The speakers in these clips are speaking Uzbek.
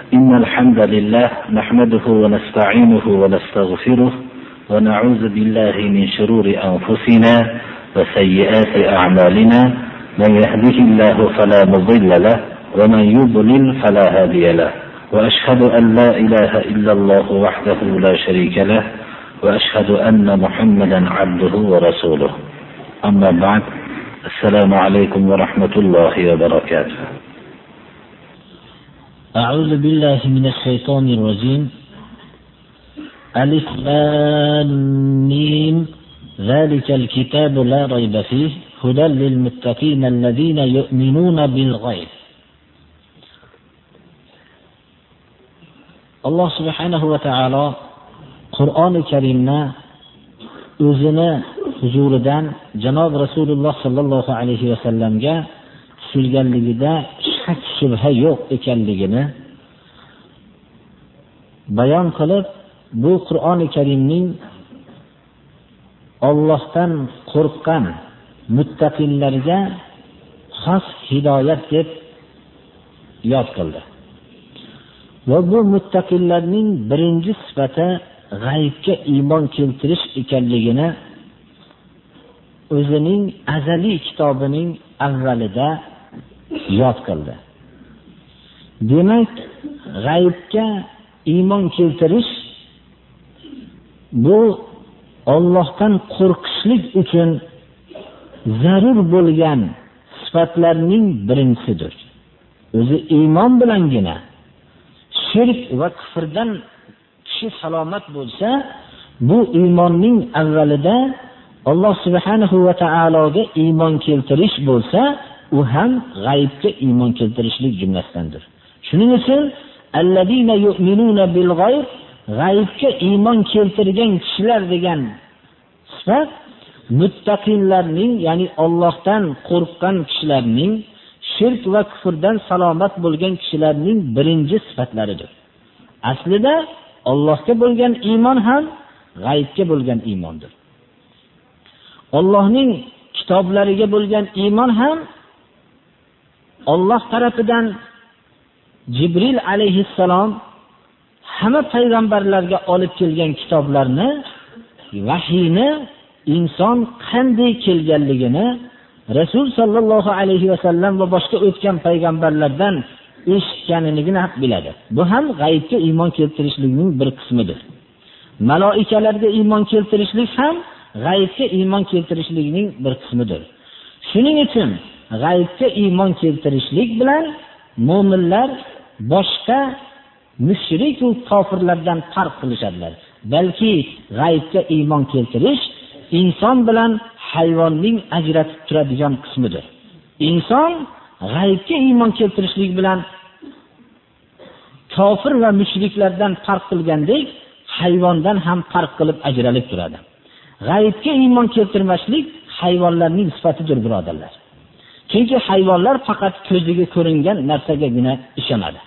إن الحمد لله نحمده ونستعينه ونستغفره ونعوذ بالله من شرور أنفسنا وسيئات أعمالنا. من يهده الله فلا مضل له ومن يضلل فلا هادي له. وأشهد أن لا إله إلا الله وحده لا شريك له وأشهد أن محمدا عبده ورسوله. أما بعد، السلام عليكم ورحمة الله وبركاته. أعوذ بالله من الشيطان الرجيم. ألف لام ميم ذلك الكتاب لا ريب فيه هدى للمتقين الذين يؤمنون بالغيب. alloh subhanahu va taolo Qur'oni Karimni o'zini huzuridan janob Rasululloh sallallohu alayhi va sallamga tushirganligida shak shubha yo'q ekanligini bayon qilib, bu Qur'oni Karimning Allohdan qo'rqqan muttaqillarga xos hidoyat deb yod qildi. Va bu muttaqillarning birinchi sifati g'aybga iymon keltirish ekanligini o'zining azaliy kitobining avvalida yod qildi. Demak, g'aybga iymon keltirish bu Allohdan qo'rqishlik uchun zarur bo'lgan sifatlarning birinchisidir. O'zi iymon bilangina shirk va kufrdan kishi salomat bo'lsa, bu iymonning avvalida Alloh subhanahu va taologa iymon keltirish bo'lsa, u ham g'aybga iymon keltirishlik jumlasidandir. Shuning uchun allazina yu'minuna bil g'ayb, g'aybga iymon keltirgan kishilar degan sifat muttaqillarning, ya'ni Allohdan qo'rqqan kishilarning, shirk va kufrdan salomat bo'lgan kishilarning birinchi sifatlaridir. Aslida Allohga bo'lgan iymon ham g'aybga bo'lgan iymondir. Allohning kitoblariga bo'lgan iymon ham Alloh tarafidan Jibril alayhissalom hamma payg'ambarlarga olib kelgan kitoblarni, vahiyni inson qanday kelganligini Rasul sallallohu alayhi va sallam va boshqa o'tgan payg'ambarlardan eshitganligini biladi. Bu ham g'aybga iymon keltirishlikning bir qismidir. Maloikalarga iymon keltirishlik ham g'aybga iymon keltirishlikning bir qismidir. Shuning uchun g'aybga iymon keltirishlik bilan mu'minlar boshqa mushrik va kofirlardan farq qilishadilar. Balki g'aybga iymon keltirish inson bilan hayvonning ajratib turadigan qismidir. Inson g'aybga iymon keltirishlik bilan kofir va mushriklardan farq qilgandek, hayvondan ham farq qilib ajralib turadi. G'aybga iymon keltirmaslik hayvonlarning sifatidir, birodarlar. Chunki hayvonlar faqat ko'ziga ko'ringan narsagagina ishonadi.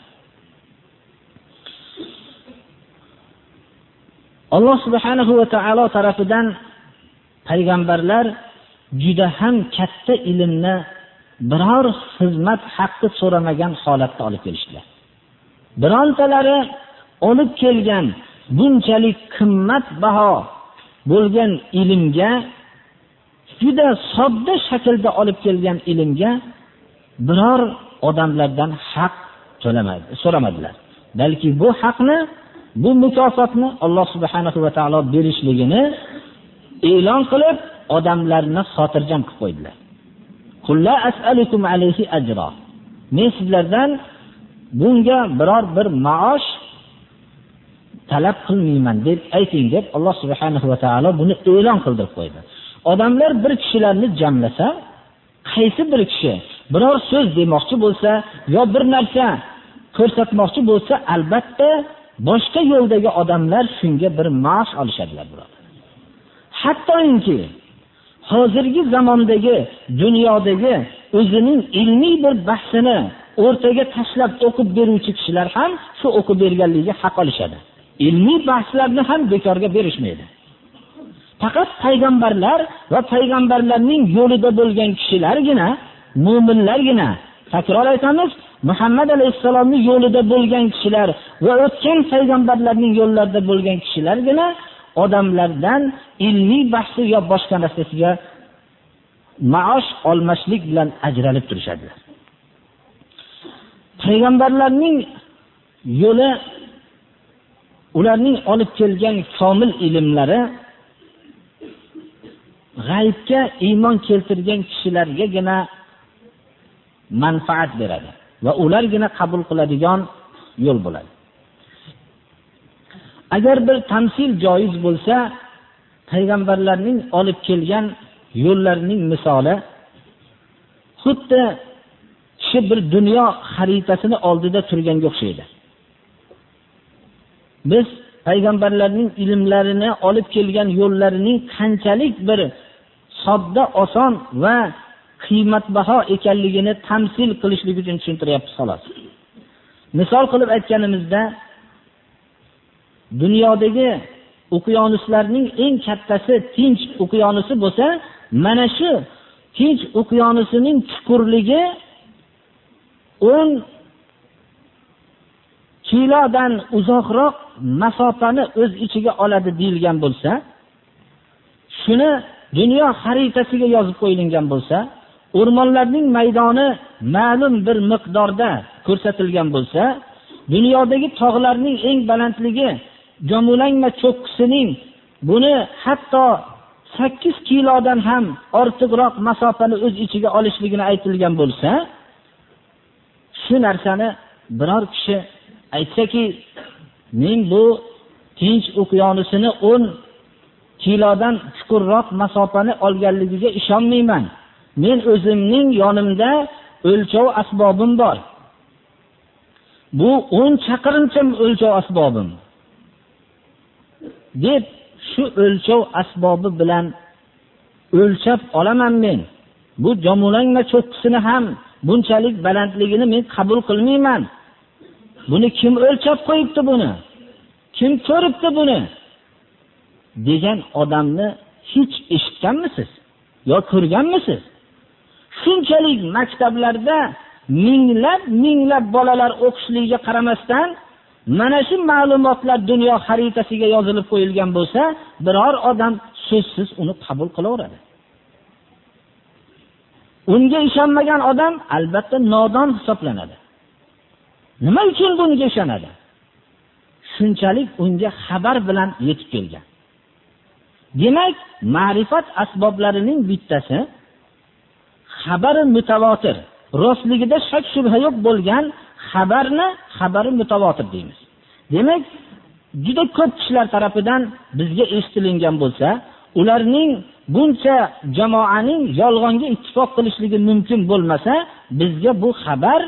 Alloh subhanahu va taolo tarafidan payg'ambarlar juda ham katta ilmni biror xizmat haqqi so'ramagan holatda olib kelishdilar. Birontalari olib kelgan bunchalik qimmatbaho bo'lgan ilmga, juda sodda shaklda olib kelgan ilmga biror odamlardan haq so'ramadilar. Balki bu haqni, bu mukofotni Alloh subhanahu va taolo berishligini e'lon qilib, odamlarni xotirjam qilib qo'ydilar. Qul la as'alukum alayhi ajra. Men sizlardan bunga biror bir maosh talab qilmayman deb ayting deb Alloh subhanahu va taolo buni e'lon qildirib qo'ydi. Odamlar bir kishilarni jamlasa, qaysi bir kishi biror so'z demoqchi bo'lsa yo bir narsa ko'rsatmoqchi bo'lsa, albatta boshqa yo'ldagi odamlar shunga bir maosh olishadilar, birodar. Hattoki hozirgi zamondagi dunyodagi o'zining ilmiy bir bahsini o'rtaga tashlab o'qib beruvchi kishilar ham shu o'qib berganligiga haq olishadi. Ilmiy bahslarni ham bekorga berishmaydi. Faqat payg'ambarlar va payg'ambarlarning yo'lida bo'lgan kishilargina, mu'minlargina Takror aytamiz, Muhammad alayhissalomning yo'lida bo'lgan kishilar va o'tgan payg'ambarlarning yo'llarida bo'lgan kishilargina odamlardan ilmiy bahsi yo boshqa narsasiga maosh olmaslik bilan ajralib turishadilar. Payg'ambarlarning yo'li, ularning olib kelgan komil ilmlari g'aybga iymon keltirgan kishilargagina manfaat beradi va ulargina qabul qiladigan yo'l bo'ladi. Agar bir tamsil joiz bo'lsa, payg'ambarlarning olib kelgan yo'llarining misoli xuddi kishi bir dunyo xaritasini oldida turganga o'xshaydi. Biz payg'ambarlarning ilmlarini olib kelgan yo'llarining qanchalik bir sodda, oson va qiymatbaho ekanligini tamsil qilishlik uchun tushuntiryapmiz xolos. Misol qilib aytganimizda, dunyodagi okeanuslarning eng kattasi Tinch okeanusi bo'lsa, mana shu Tinch okeanusining chuqurligi 10 kilodan uzoqroq masofani o'z ichiga oladi deyilgan bo'lsa, shuni dunyo xaritasiga yozib qo'yilgan bo'lsa, o'rmonlarning maydoni ma'lum bir miqdorda ko'rsatilgan bo'lsa, dunyodagi tog'larning eng balandligi Jamulangma cho'qqisining buni hatto 8 kilodan ham ortiqroq masofani o'z ichiga olishligini aytilgan bo'lsa, shu narsani biror kishi aytsaki, men bu Tinch okeanusini 10 kilodan chuqurroq masofani olganligiga ishonmayman. Men o'zimning yonimda o'lchov asbobim bor. Bu 10 chaqirimcha o'lchov asbobim. deb shu o'lchov asbobi bilan o'lchab olaman men. Bu Jamulangma cho'qqisini ham bunchalik balandligini men qabul qilmayman. Buni kim o'lchab qo'yibdi buni? Kim ko'ribdi buni? degan odamni hech eshitganmisiz yo ko'rganmisiz? Shunchalik maktablarda minglab bolalar o'qishligiga qaramasdan mana shu ma'lumotlar dunyo xaritasiga yozilib qo'yilgan bo'lsa, biror odam so'zsiz uni qabul qilaveradi. Unga ishonmagan odam albatta nodon hisoblanadi. Nima uchun bunga ishonadi? Shunchalik unga xabar bilan yetib kelgan. Demak, ma'rifat asboblarining bittasi xabari mutavotir, rostligida shak shubha yo'q bo'lgan xabari mutavotir deymiz. Demak, juda ko'p kishilar tarafidan bizga eshitilingan bo'lsa, ularning buncha jamoaning yolg'onga ittifoq qilishligi mumkin bo'lmasa, bizga bu xabar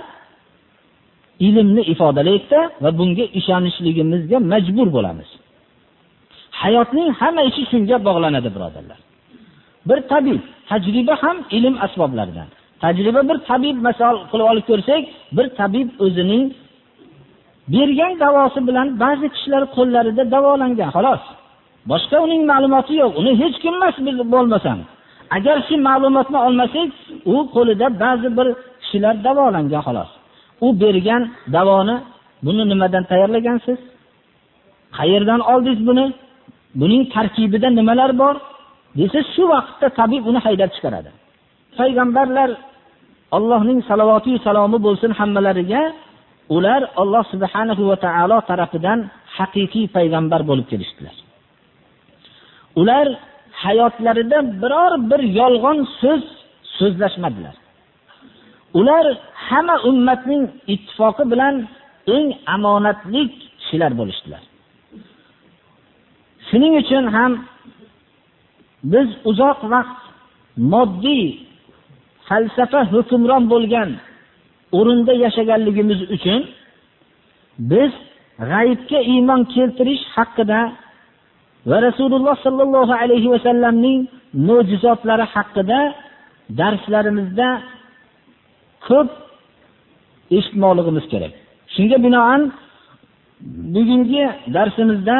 ilmni ifodalaydi va bunga ishonishligimizga majbur bo'lamiz. Hayotning hamma ishi shunga bog'lanadi, birodarlar. Bir tabib, tajriba ham ilm asboblaridan. Tajriba bir tabib misol qilib olib ko'rsak, bir tabib o'zining bergan davosi bilan ba'zi kishilar qo'llarida davolangan, xolos. Boshqa uning ma'lumoti yo'q. Uni hech kim emas biz bo'lmasam. Agar shu ma'lumotni olmasak, u qo'lida ba'zi bir kishilar davolangan, xolos. U bergan davoni buni nimadan tayyorlagansiz? Qayerdan oldingiz buni? Buning tarkibida nimalar bor? desa, shu vaqtda tabib uni haydab chiqaradi. Payg'ambarlar, Allohning salavoti va salomi bo'lsin hammalariga, ular Alloh subhanahu va taolo tarafidan haqiqiy payg'ambar bo'lib kelishdilar. Ular hayotlarida biror bir yolg'on so'zlashmadilar. Ular hamma ummatning ittifoqi bilan eng omonatli kishilar bo'lishdilar. Shuning uchun ham biz uzoq vaqt moddiy falsafa hukmron bo'lgan o'rinda yashaganligimiz uchun biz g'aybga iymon keltirish haqida va Rasululloh sallallohu alayhi va sallamning mo'jizotlari haqida darslarimizda ko'p eshitmoqligimiz kerak. Shunga binoan bugungi darsimizda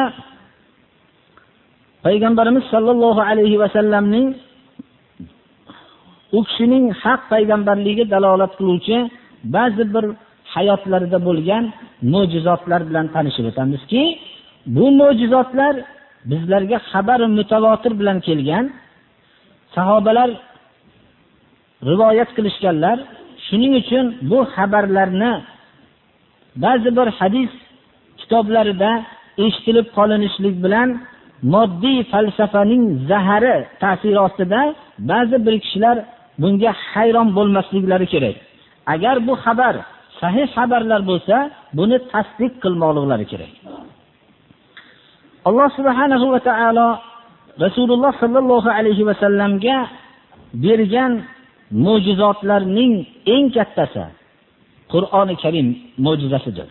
Payg'ambarimiz sallallohu alayhi va sallamning u kishining haq payg'ambarligiga dalolat qiluvchi ba'zi bir hayotlarida bo'lgan mo'jizotlar bilan tanishib o'tamizki, bu mo'jizotlar bizlarga xabar mutavotir bilan kelgan, sahobalar rivoyat qilishganlar. Shuning uchun bu xabarlarni ba'zi bir hadis kitoblarida eshitilib qolinishlik bilan moddiy falsafaning zahari ta'siri ostida ba'zi bir kishilar bunga hayron bo'lmasliklari kerak. Agar bu xabar sahih xabarlar bo'lsa, buni tasdiq qilmoqliklari kerak. Alloh subhanahu va taolo Rasululloh sallallohu alayhi va sallamga bergan mo'jizotlarning eng kattasi Qur'oni Karim mo'jizasidir.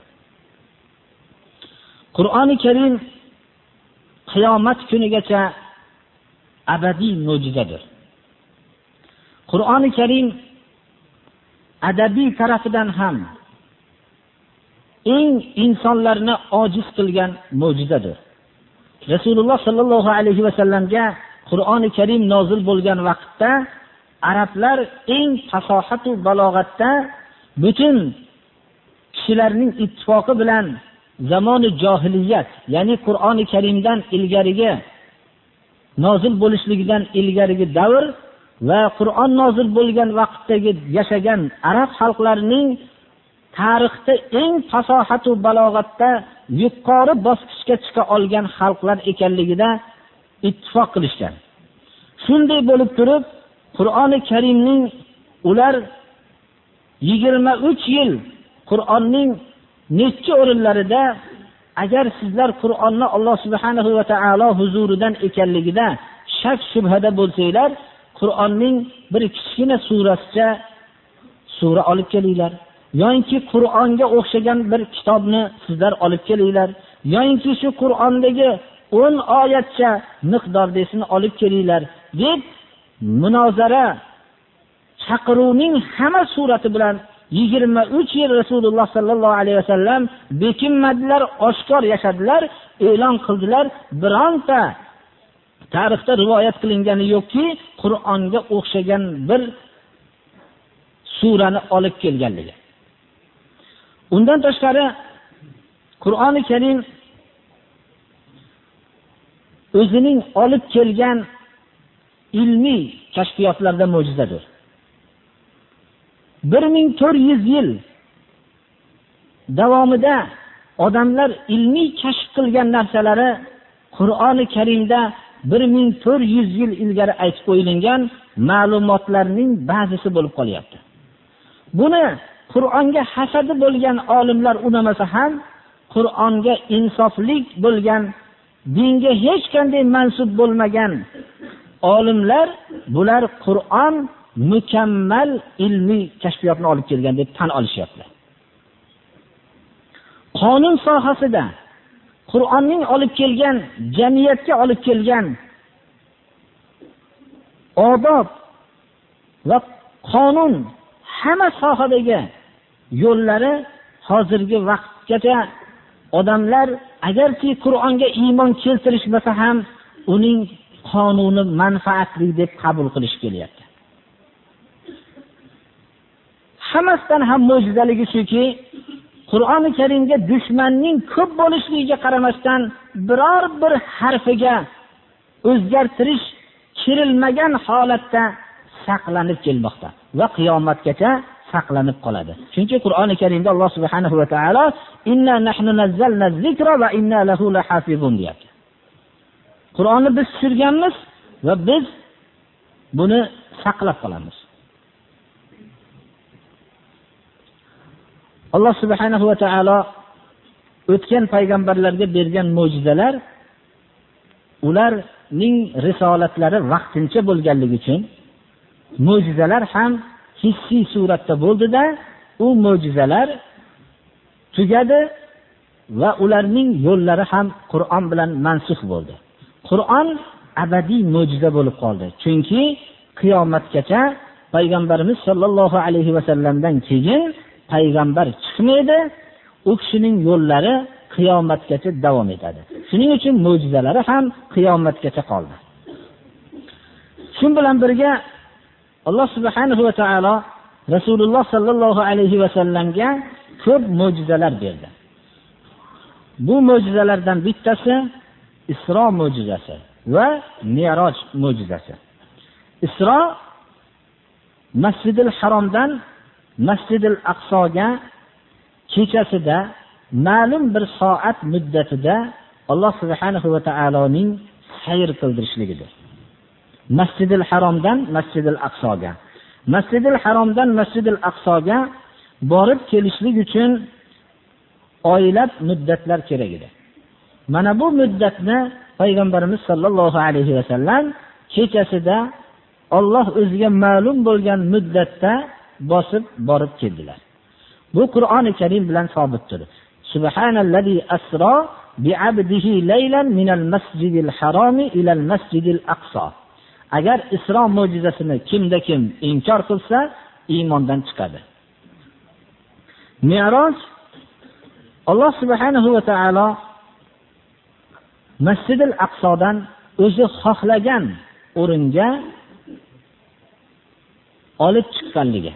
Qur'oni Karim qiyomat kunigacha abadiy mo'jizadir. Qur'oni Karim adabiy tarafidan ham eng insonlarni ojiz qilgan mo'jizadir. Rasululloh sallallohu alayhi va sallamga Qur'oni Karim nozil bo'lgan vaqtda arablar eng fasohat va balog'atda butun kishilarning ittifoqi bilan zamoni johiliyat, ya'ni Qur'oni Karimdan ilgarigi nozil bo'lishligidan ilgarigi davr va Qur'on nozil bo'lgan vaqtdagi yashagan arab xalqlarining tarixda eng fasohat va balog'atda yuqori bosqichga chiqa olgan xalqlar ekanligida ittifoq qilishgan. Shunday bo'lib turib, Qur'oni Karimning ular 23 yil Qur'onning necha o'rinlarida agar sizlar Qur'onni Alloh subhanahu va taolo huzuridan ekanligida shak shubhada bo'lsanglar, Qur'onning bir kichkina surasicha sura olib kelinglar. Yo'inki Qur'onga o'xshagan bir kitobni sizlar olib kelinglar. Yo'inki shu Qur'ondagi 10 oyatcha miqdordasini olib kelinglar deb munozara chaqiruvning hamma surati bilan 23 yil Rasululloh sallallohu alayhi vasallam bekinmadilar, oshkor yashadilar, e'lon qildilar. Bironta tarixda rivoyat qilingani yo'qki, Qur'onga o'xshagan bir surani olib kelganligi. Undan tashqari Qur'oni Karim o'zining olib kelgan ilmiy kashfiyotlarda mo'jizadir. 1400 yil davomida odamlar ilmiy kashf qilgan narsalari Qur'oni Karimda 1400 yil ilgari aytib qo'yilgan ma'lumotlarning ba'zisi bo'lib qolyapti. Buni Qur'onga hasadi bo'lgan olimlar unamasa ham, Qur'onga insoflik bo'lgan, dinga hech qanday mansub bo'lmagan olimlar bular Qur'on mukammal ilmiy kashfiyotni olib kelgan deb tan olishyapti. Qonun sohasida Qur'onning olib kelgan, jamiyatga olib kelgan odob va qonun hamma sohadagi yo'llari hozirgi vaqtgacha odamlar agarki Qur'onga iymon keltirishmasa ham uning qonuni manfaatli deb qabul qilish kelyapti. Hammasidan ham mo'jizaligi shuki, Qur'oni Karimga dushmanning ko'p bo'lishligiga qaramasdan biror bir harfiga o'zgartirish kirilmagan holatda saqlanib kelmoqda va qiyomatgacha saqlanib qoladi. Chunki Qur'oni Karimda Alloh subhanahu va taolo inna nahnu nazzalna zikra va inna lahu lahafizun deyapti. Qur'onni biz tushirganmiz va biz buni saqlab qolamiz. Alloh subhanahu va taolo o'tgan payg'ambarlarga bergan mo'jizalar ularning risolatlari vaqtincha bo'lganligi uchun mo'jizalar ham hissiy suratda bo'ldi-da, u mo'jizalar tugadi va ularning yo'llari ham Qur'on bilan mansux bo'ldi. Qur'on abadiy mo'jiza bo'lib qoldi. Chunki qiyomatgacha payg'ambarimiz sollallohu alayhi va sallamdan keyin payg'ambar chiqmaydi, u kishining yo'llari qiyomatgacha davom etadi. Shuning uchun mo'jizalari ham qiyomatgacha qoldi. Shun bilan birga Alloh subhanahu va taolo Rasululloh sallallohu alayhi va sallamga ko'p mo'jizalar berdi. Bu mo'jizalardan bittasi Isro mo'jizasi va Mi'roj mo'jizasi. Isro Masjidil Haromdan Masjidil Aqsoga kechasida ma'lum bir soat muddatida Alloh subhanahu va taoloning sayr qildirishligidir. Masjidil Haromdan Masjidil Aqsoga. Masjidil Haromdan Masjidil Aqsoga borib kelishlik uchun oylab muddatlar kerak edi. Mana bu muddatni payg'ambarimiz sollallohu alayhi va sallam kechasida Alloh o'ziga ma'lum bo'lgan muddatda bosib borib keldilar. Bu Qur'oni Karim bilan sabitdir. Subhanallazi asra bi'abdihi laylan minal masjidil harami ilal masjidil aqsa. Agar Isro mo'jizasini kim inkor qilsa, iymondan chiqadi. Mi'roj Alloh subhanahu va taolo Masjidil Aqsodan o'zi xohlagan o'ringa olib chiqqanligi.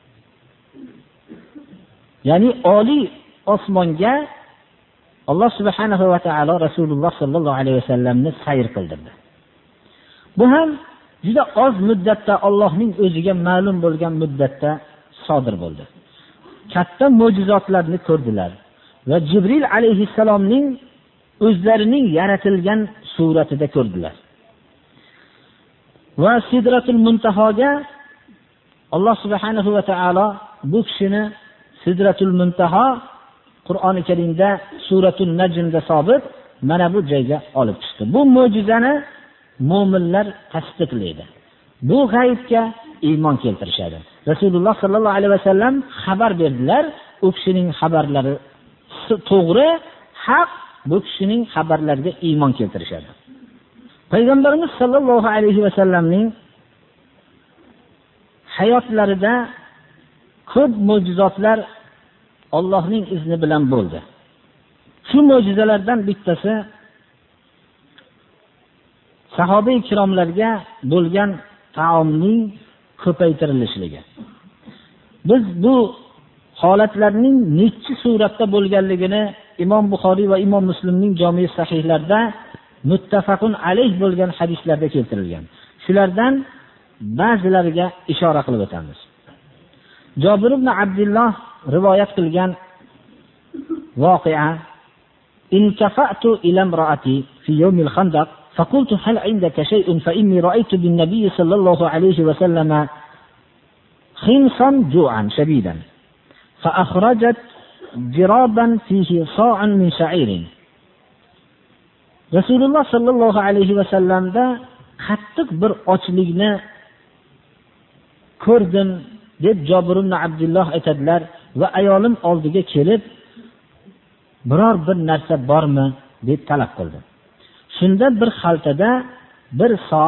Ya'ni oliy osmonga Alloh subhanahu va taolo Rasululloh sallallohu alayhi va sallamni sayr qildirdi. Bu ham juda oz muddatda Allohning o'ziga ma'lum bo'lgan muddatda sodir bo'ldi. Katta mo'jizotlarni ko'rdilar va Jibril alayhissalomning o'zlarining yaratilgan suratida ko'rdilar. Va Sidratul Muntahoga Alloh subhanahu va taolo bu kishini Sidratul Muntaho Qur'oni Karimda Suratul Najmda sabit mana bu joyga olib chiqdi. Bu mo'jizani mu'minlar tasdiqlaydi. Bu g'aybga iymon keltirishadi. Rasululloh sallallohu alayhi va sallam xabar berdilar. U kishining xabarlari to'g'ri, haq, bu kishining xabarlariga iymon keltirishadi. Payg'ambarimiz sallallohu alayhi va sallamning hayotlarida ko'p mo'jizotlar Allohning izni bilan bo'ldi. Shu mo'jizalardan bittasi sahoba ikromlarga bo'lgan taomning ko'paytirilishligi. Biz bu holatlarning necha suratda bo'lganligini Imom Buxoriy va Imom Muslimning Jami' sahihlarida muttafaqun alayh bo'lgan hadislarda keltirilgan. Shulardan ba'zilariga ishora qilib o'tamiz. Jabir ibn Abdullah rivoyat qilgan voqea: "Inkafa'tu ila imra'ati fi yawmil khandaq فقلت هل عندك شيء فإني رأيت بالنبي صلى الله عليه وسلم خمصا جوعا شديدا فأخرجت جرابا فيه صاع من شعير." Rasululloh sallallohu alayhi va sallamda qattiq bir ochlikni ko'rdim deb Jabir ibn Abdullah aytadilar va ayolim oldiga kelib biror bir narsa bormi deb talab qildi. Shunda bir xaltada bir so,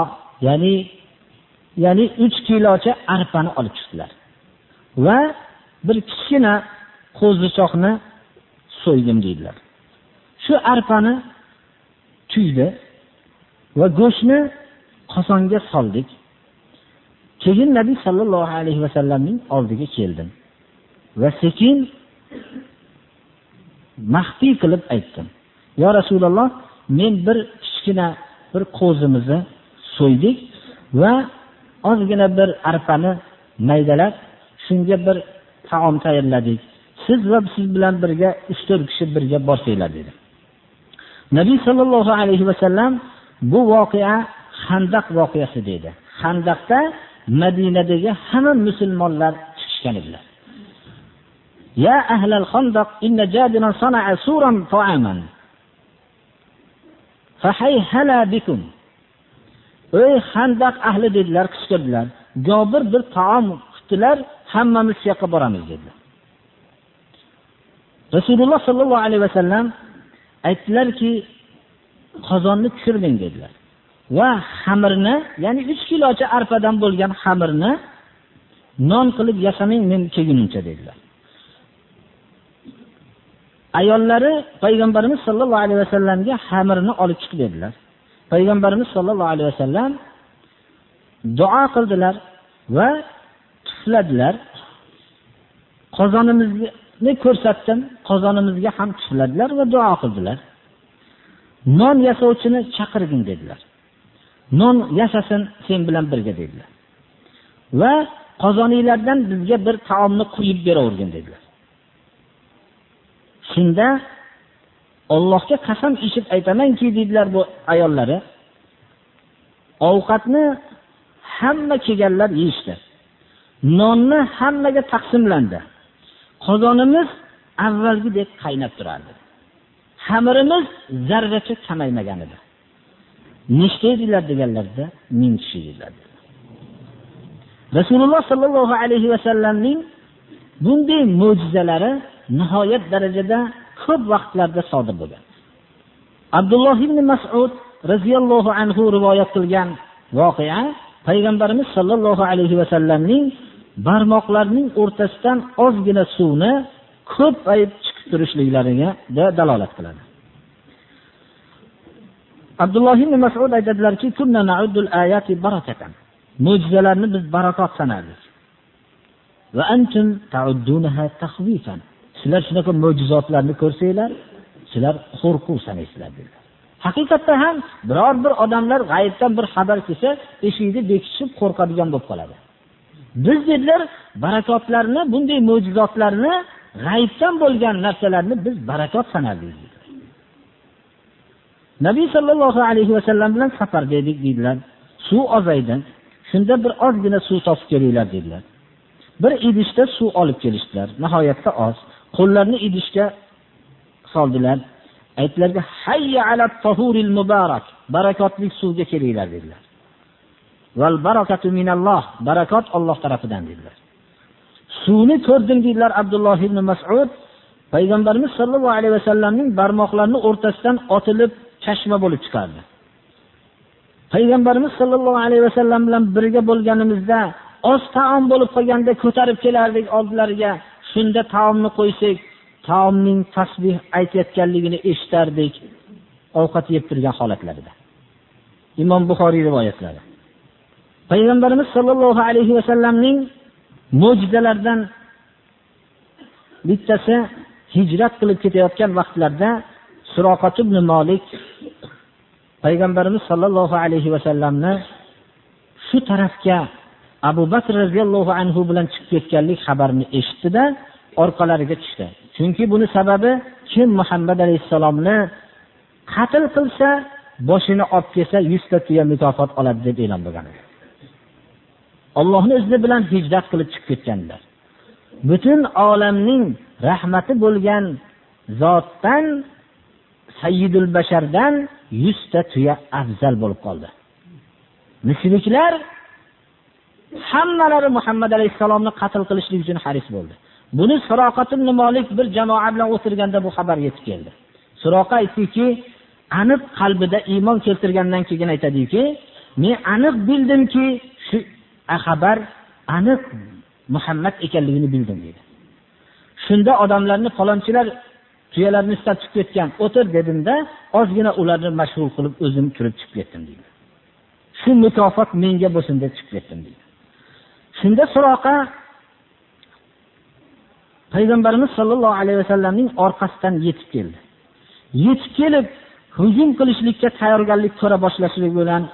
ya'ni 3 kilocha arpani olib chiqdilar va bir kichkina qo'zichoqni so'ydim dedilar. Shu arpani tuydi va go'shtni qozonga soldik. Keyin Nabiy sallallohu alayhi va sallamning oldiga keldim va sekin maxfiy qilib aytdim: "Ya Rasululloh, men bir kichkina bir qo'zimizni so'ydik va ozgina bir arpani maydalab, shunga bir taom tayyorladik. Siz va siz bilan birga 3-4 kishi birga borsanglar" dedi. Nabiy sallallohu alayhi va sallam bu voqea Xandaq voqeasi dedi. Xandaqda Madinadagi hamma musulmonlar chiqishgan edilar. "Ya ahlal Xandaq, inna Jabiran sana'a suran ta'aman. Fahay hala bikum." Ey Xandaq ahli dedilar, qichqirdilar. Jobir bir taom qildilar, hammamiz shu yoqqa boramiz dedilar. Rasululloh sallallohu alayhi va sallam aytdilarki, qozonni tushirmang dedilar. Va xamirni, ya'ni 3 kilocha arpadan bo'lgan xamirni non qilib yasamang men kelgunimcha dedilar. Ayollari payg'ambarimiz sollallohu alayhi va sallamga xamirni olib chiq dedilar. Payg'ambarimiz sollallohu alayhi va sallam duo qildilar va tufladilar qozonimizni ko'rsatdim, qozonimizga ham tufladilar va duo qildilar. Non yasovchini chaqirgin dedilar. Non yasasin sen bilan birga dedilar. Va qozoninglardan bizga bir taomni quyib beravergin dedilar. Shunda Allohga qasam ichib aytamanki dedilar bu ayollari, ovqatni hamma kelganlar yeyishdi. Nonni hammaga taqsimlandi. Qozonimiz avvalgidek qaynab turardi. Xamirimiz zarracha kamaymagan edi. Nechta edilar deganlarda 1000 kishi edilar. Rasululloh sallallohu alayhi va sallamning bunday mo'jizalari nihoyat darajada ko'p vaqtlarda sodir bo'lgan. Abdulloh ibn Mas'ud radhiyallohu anhu rivoyat qilgan voqea Payg'ambarimiz sallallohu alayhi va sallamning barmoqlarining o'rtasidan ozgina suvni ko'payib chiqib turishliklariga dalolat qiladi. Abdulloh ibn Mas'ud aytadilarki, "Kunna na'uddul ayati barakatan." Mo'jizalarni biz barakot sanardik. Va antum ta'uddunaha takhwifan. Sizlar shunaqa mo'jizotlarni ko'rsanglar, sizlar qo'rquv sanaysizlar dedilar. Haqiqatda ham biror bir odamlar g'aybdan bir xabar kelsa, eshikni bekitib qo'rqadigan bo'lib qoladi. Biz dedilar, barakotlarni, bunday mo'jizotlarni, g'aybdan bo'lgan narsalarni biz barakot sanardik. Nabiy sallallohu alayhi va sallam bilan safarda edik dedilar. Suv ozaydi. Shunda bir ozgina suv topib kelinglar dedilar. Bir idishda suv olib kelishdilar. Nihoyatda oz. Qo'llarini idishga soldilar. Aytlarga hayya ala tahuril mubarak. Barakotli suvga kelinglar dedilar. Val barakatu minalloh. Barakot Alloh tarafidan dedilar. Suvni ko'rdim dedilar Abdulloh ibn Mas'ud. Payg'ambarimiz sallallohu alayhi va sallamning barmoqlarining o'rtasidan otilib chashma bo'lib chiqardi. Payg'ambarimiz sallallohu alayhi va sallam bilan birga bo'lganimizda oz taom bo'lib qolganda ko'tarib kelardik oldilariga. Shunda taomni qo'ysak, taomning tasbih aytayotganligini eshitardik. Ovqat yeb turgan holatlarida. Imom Buxoriy rivoyatlari. Payg'ambarimiz sallallohu alayhi va sallamning mo'jizalaridan bittasi hijrat qilib ketayotgan vaqtlarda Suroqat ibn Malik Payg'ambarimiz sallallohu alayhi va sallamni shu tarafga Abu Bakr radhiyallohu anhu bilan chiqib ketganlik xabarini eshitdi-da, orqalariga tushdi. Chunki buni sababi kim Muhammad alayhisalomni qatl qilsa, boshini olib kelsa 100 ta tuya mukofot oladi deb e'lon bo'lgan edi. Allohning izni bilan hijrat qilib chiqib ketganlar. Butun olamning rahmati bo'lgan zotdan, Sayyidul Bashardan 100 ta tuya afzal bo'lib qoldi. Mushriklar hammalari Muhammad alayhisalomni qatl qilishlik uchun haris bo'ldi. Buni Suroqat ibn Malik bir jamoa bilan o'tirganda bu xabar yetib keldi. Suroqa aytdiki, aniq qalbida iymon keltirgandan keyin aytadiki, men aniq bildimki, shu xabar aniq Muhammad ekanligini bildim dedi. Shunda odamlarni falonchilar tuyalarni istab chiqib ketgan, o'tir dedimda, ozgina ularni mashg'ul qilib o'zim turib chiqib ketdim dedi. Shu mukofot menga bo'lsin deb chiqib ketdim dedi. Shunda Suroqa Payg'ambarimiz sallallohu alayhi va sallamning orqasidan yetib keldi. Yetib kelib hujum qilishlikka tayyorgarlik ko'ra boshlashlik bilan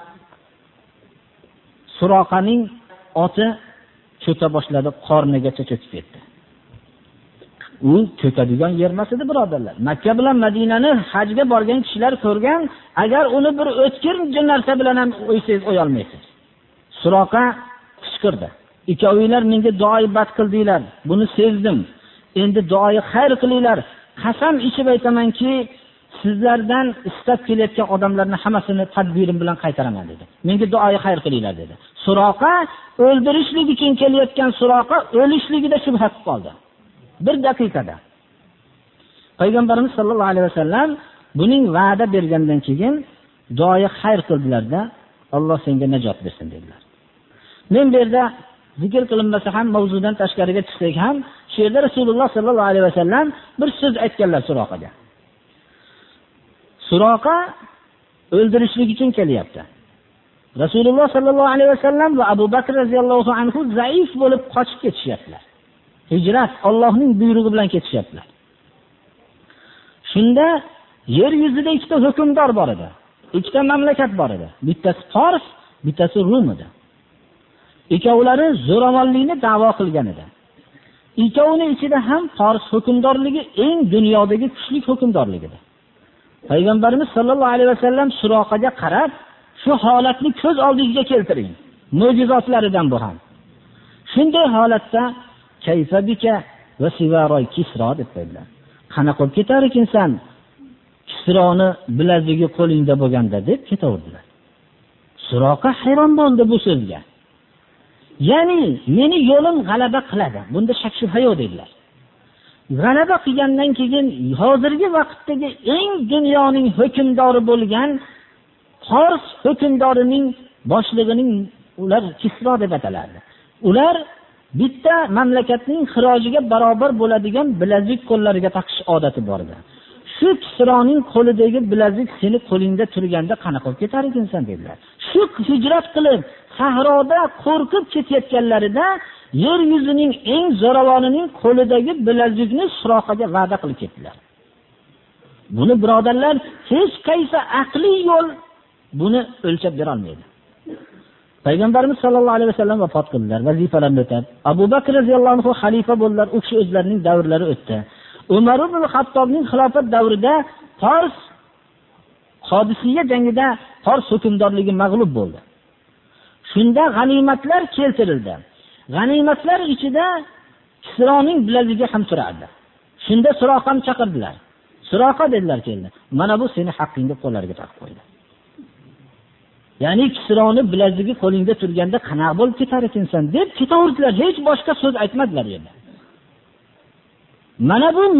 Suroqaning oti cho'ka boshladi, qornigacha cho'kib ketdi. U cho'kadigan yer emas edi, birodarlar. Makka bilan Madinani hajga borgan kishilar ko'rgan, agar uni bir o'tkir narsa bilan ham o'ysangiz o'y olmaysiz. Suroqa qichqirdi. Ikkovinglar menga duoibat qildinglar, buni sezdim. Endi duoi xayr qilinglar. Qasam ichib aytamanki, sizlardan istab kelayotgan odamlarni hammasini tadbirim bilan qaytaraman dedi. Menga duoi xayr qilinglar dedi. Suroqa o'ldirishlik uchun kelayotgan Suroqa o'lishligida shubha qoldi. Bir daqiqada. Payg'ambarimiz sallallohu alayhi vasallam buning va'da bergandan keyin duoyi xayr qildilarda, Alloh senga najot bersin dedilar. Men bu yerda zikr qilinmasa ham, mavzudan tashqariga chiqsak ham, shu yerda Rasululloh sallallohu alayhi vasallam bir so'z aytganlar Suroqaga. Suroqa o'ldirishlik uchun kelyapti. Rasululloh sallallohu alayhi vasallam va Abu Bakr radhiyallohu anhu zaif bo'lib qochib ketishyaptilar. hijrat Allohning buyrug'i bilan ketishyaptilar. Shunda yer yuzida ikkita hukmdor bor edi. Ikkita mamlakat bor edi. Bittasi Fors, bittasi Rum edi. Ikkovlari zo'ravonlikni da'vo qilgan edi. Ikkovining ichida ham Fors hukmdorligi eng dunyodagi kuchli hukmdorlik edi. Payg'ambarimiz sollallohu alayhi vasallam Suroqaga qarab, shu holatni ko'z oldingizga keltiring. Mo'jizotlaridan bu ham. Shunday holatda kayfa bika va sivaroy Kisro deb qo'ydilar. Qana qilib ketar ekansan? Kisroni bilazigi qo'lingda bo'lganda deb ketaverdilar. Suroqa hayron bo'ldi bu so'zga. Ya'ni meni yo'lim g'alaba qiladi. Bunda shak shubha yo'q dedilar. G'alaba qilgandan keyin hozirgi vaqtdagi eng dunyoning hukmdori bo'lgan Fors hukmdorining boshlig'ining ular Kisro deb ataladi. Ular bitta mamlakatning xirojiga barobar bo'ladigan bilazik qo'llariga taqish odati bor edi. Shu Kisroning qo'lidagi bilazik seni qo'lingda turganda qana qilib ketar ekansan dedilar. Shu hijrat qilib sahroda qo'rqib ketayotganlarida yer yuzining eng zo'ravonining qo'lidagi bilazikni Suroqaga va'da qilib ketdilar. Buni birodarlar hech qaysi aqliy yo'l buni o'lchab bera olmaydi. Payg'ambarimiz sollallohu alayhi vasallam vafot qildilar, vazifalarni o'tab. Abu Bakr roziyallohu anhu xalifa bo'ldilar, u kishi o'zlarining davrlari o'tdi. Umar ibn Xattobning xilofat davrida Fors Qodisiyya jangida Fors hukmdorligi mag'lub bo'ldi. Shunda g'animatlar keltirildi. G'animatlar ichida Kisroning bilazigi ham turardi. Shunda Suroqani chaqirdilar. Suroqa dedilar keldi. Mana bu seni haqqing deb qo'llariga taqib qo'ydi. Ya'ni Kisroni bilazigi qo'lingda turganda qanaqa bo'lib ketar ekansan deb ketaverdilar. Hech boshqa so'z aytmadilar endi. Mana bu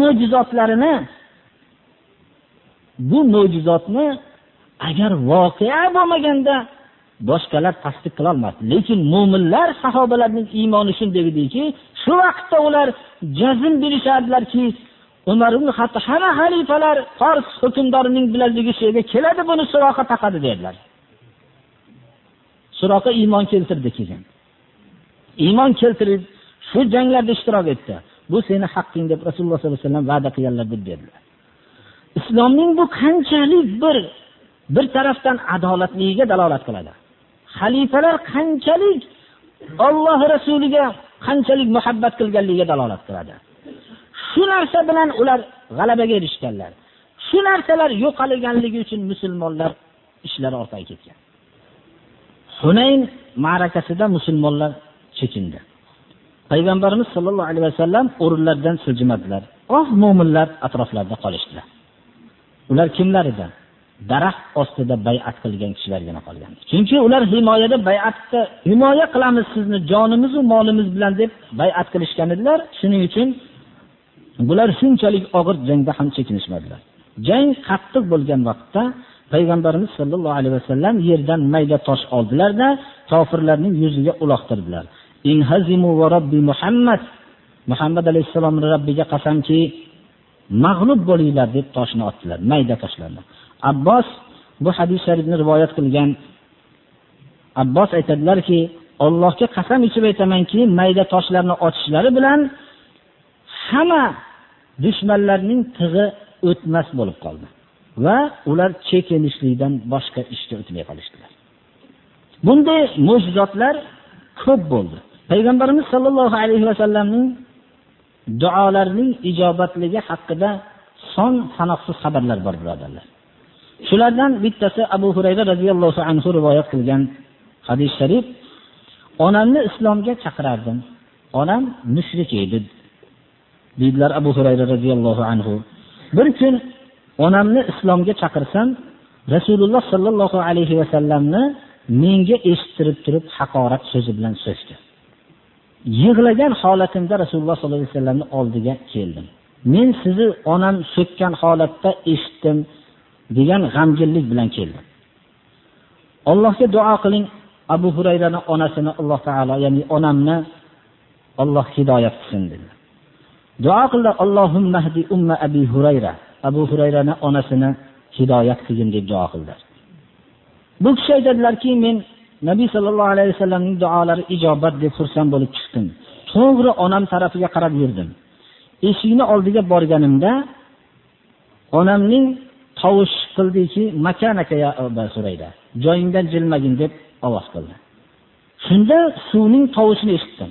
mo'jizotni agar voqea bo'lmaganda boshqalar tasdiq qila olmasdi. Lekin mu'minlar, sahobalarning iymoni shunday ediki, shu vaqtda ular jazm berishardilarki, Umar ibn Xattob hamma xalifalar Fors hukmdorining bilazigi shega keladi, buni Suroqa taqadi dedilar. Suroqa iymon keltirdi keyin. Iymon keltirib shu janglarda ishtirok etdi. Bu seni haqqing deb Rasululloh sollallohu alayhi vasallam va'da qilganlar deb dedilar. Islomning bu qanchalik bir tarafdan adolatligiga dalolat qiladi. Xalifalar qanchalik Alloh rasuliga qanchalik muhabbat qilganligiga dalolat qiladi. Shu narsa bilan ular g'alabaga erishganlar. Shu narsalar yo'qolganligi uchun musulmonlar ishlari orqaga ketgan. Hunayn ma'rakasida musulmonlar chekindi. Payg'ambarimiz sollallohu alayhi vasallam o'rinlardan siljimadilar. Mu'minlar atroflarida qolishdilar. Ular kimlar edi? Daraxt ostida bay'at qilgan kishilargina qolgan. Chunki ular himoyada bay'atda himoya qilamiz sizni jonimiz va molimiz bilan deb bay'at qilishgan edilar. Shuning uchun bular shunchalik og'ir jangda ham chekinishmadilar. Jang qattiq bo'lgan vaqtda Payg'ambarimiz sollallohu alayhi vasallam yerdan mayda tosh oldilar-da, kofirlarning yuziga uloqtirdilar. Inhazimu va robbi Muhammad alayhisolamning Rabbiga qasamki, mag'lub bo'linglar deb toshni otdilar, mayda toshlarni. Abbos bu hadis sharifni rivoyat qilgan. Abbos aytadilarki, Allohga qasam ichib aytamanki, mayda toshlarni otishlari bilan hamma dushmanlarning tig'i o'tmas bo'lib qoldi va ular chekinishlikdan boshqa ishga o'tmay qolishdilar. Bunday mo'jizotlar ko'p bo'ldi. Payg'ambarimiz sollallohu alayhi vasallamning duolarining ijobatligi haqida son sanoqsiz xabarlar bor birodarlar. Shulardan bittasi Abu Hurayra radhiyallohu anhu rivoyat qilgan hadis sharif. Onamni islomga chaqirardim. Onam mushrik edi. Deydilar Abu Hurayra radhiyallohu anhu. Bir kun onamni islomga chaqirsam, Rasululloh sollallohu alayhi vasallamni menga eshittirib turib haqorat so'zi bilan so'zdi. Yig'lagan holatimda Rasululloh sollallohu alayhi vasallamning oldiga keldim. Men sizni onam so'kkan holatda eshitdim degan g'amginlik bilan keldim. Allohga duo qiling, Abu Hurayraning onasini Alloh taolo, ya'ni onamni Alloh hidoyat qilsin dedi. Duo qildi, Allohumma hdi umma Abi Hurayra. Abu Hurayraning onasini hidoyat qilgin deb duo qildilar. Bu kishi aytadilarki, men Nabiy sallallohu alayhi vasallamning duolari ijobat deb xursand bo'lib chiqdim. to'g'ri onam tarafiga qarab yurdim. Eshikni oldiga borganimda onamning tovush qildiki, "Makanaka ya Abu Hurayra, joyingdan jilmagin" deb ovoz qildi. Shunda suvning tovushini eshitdim.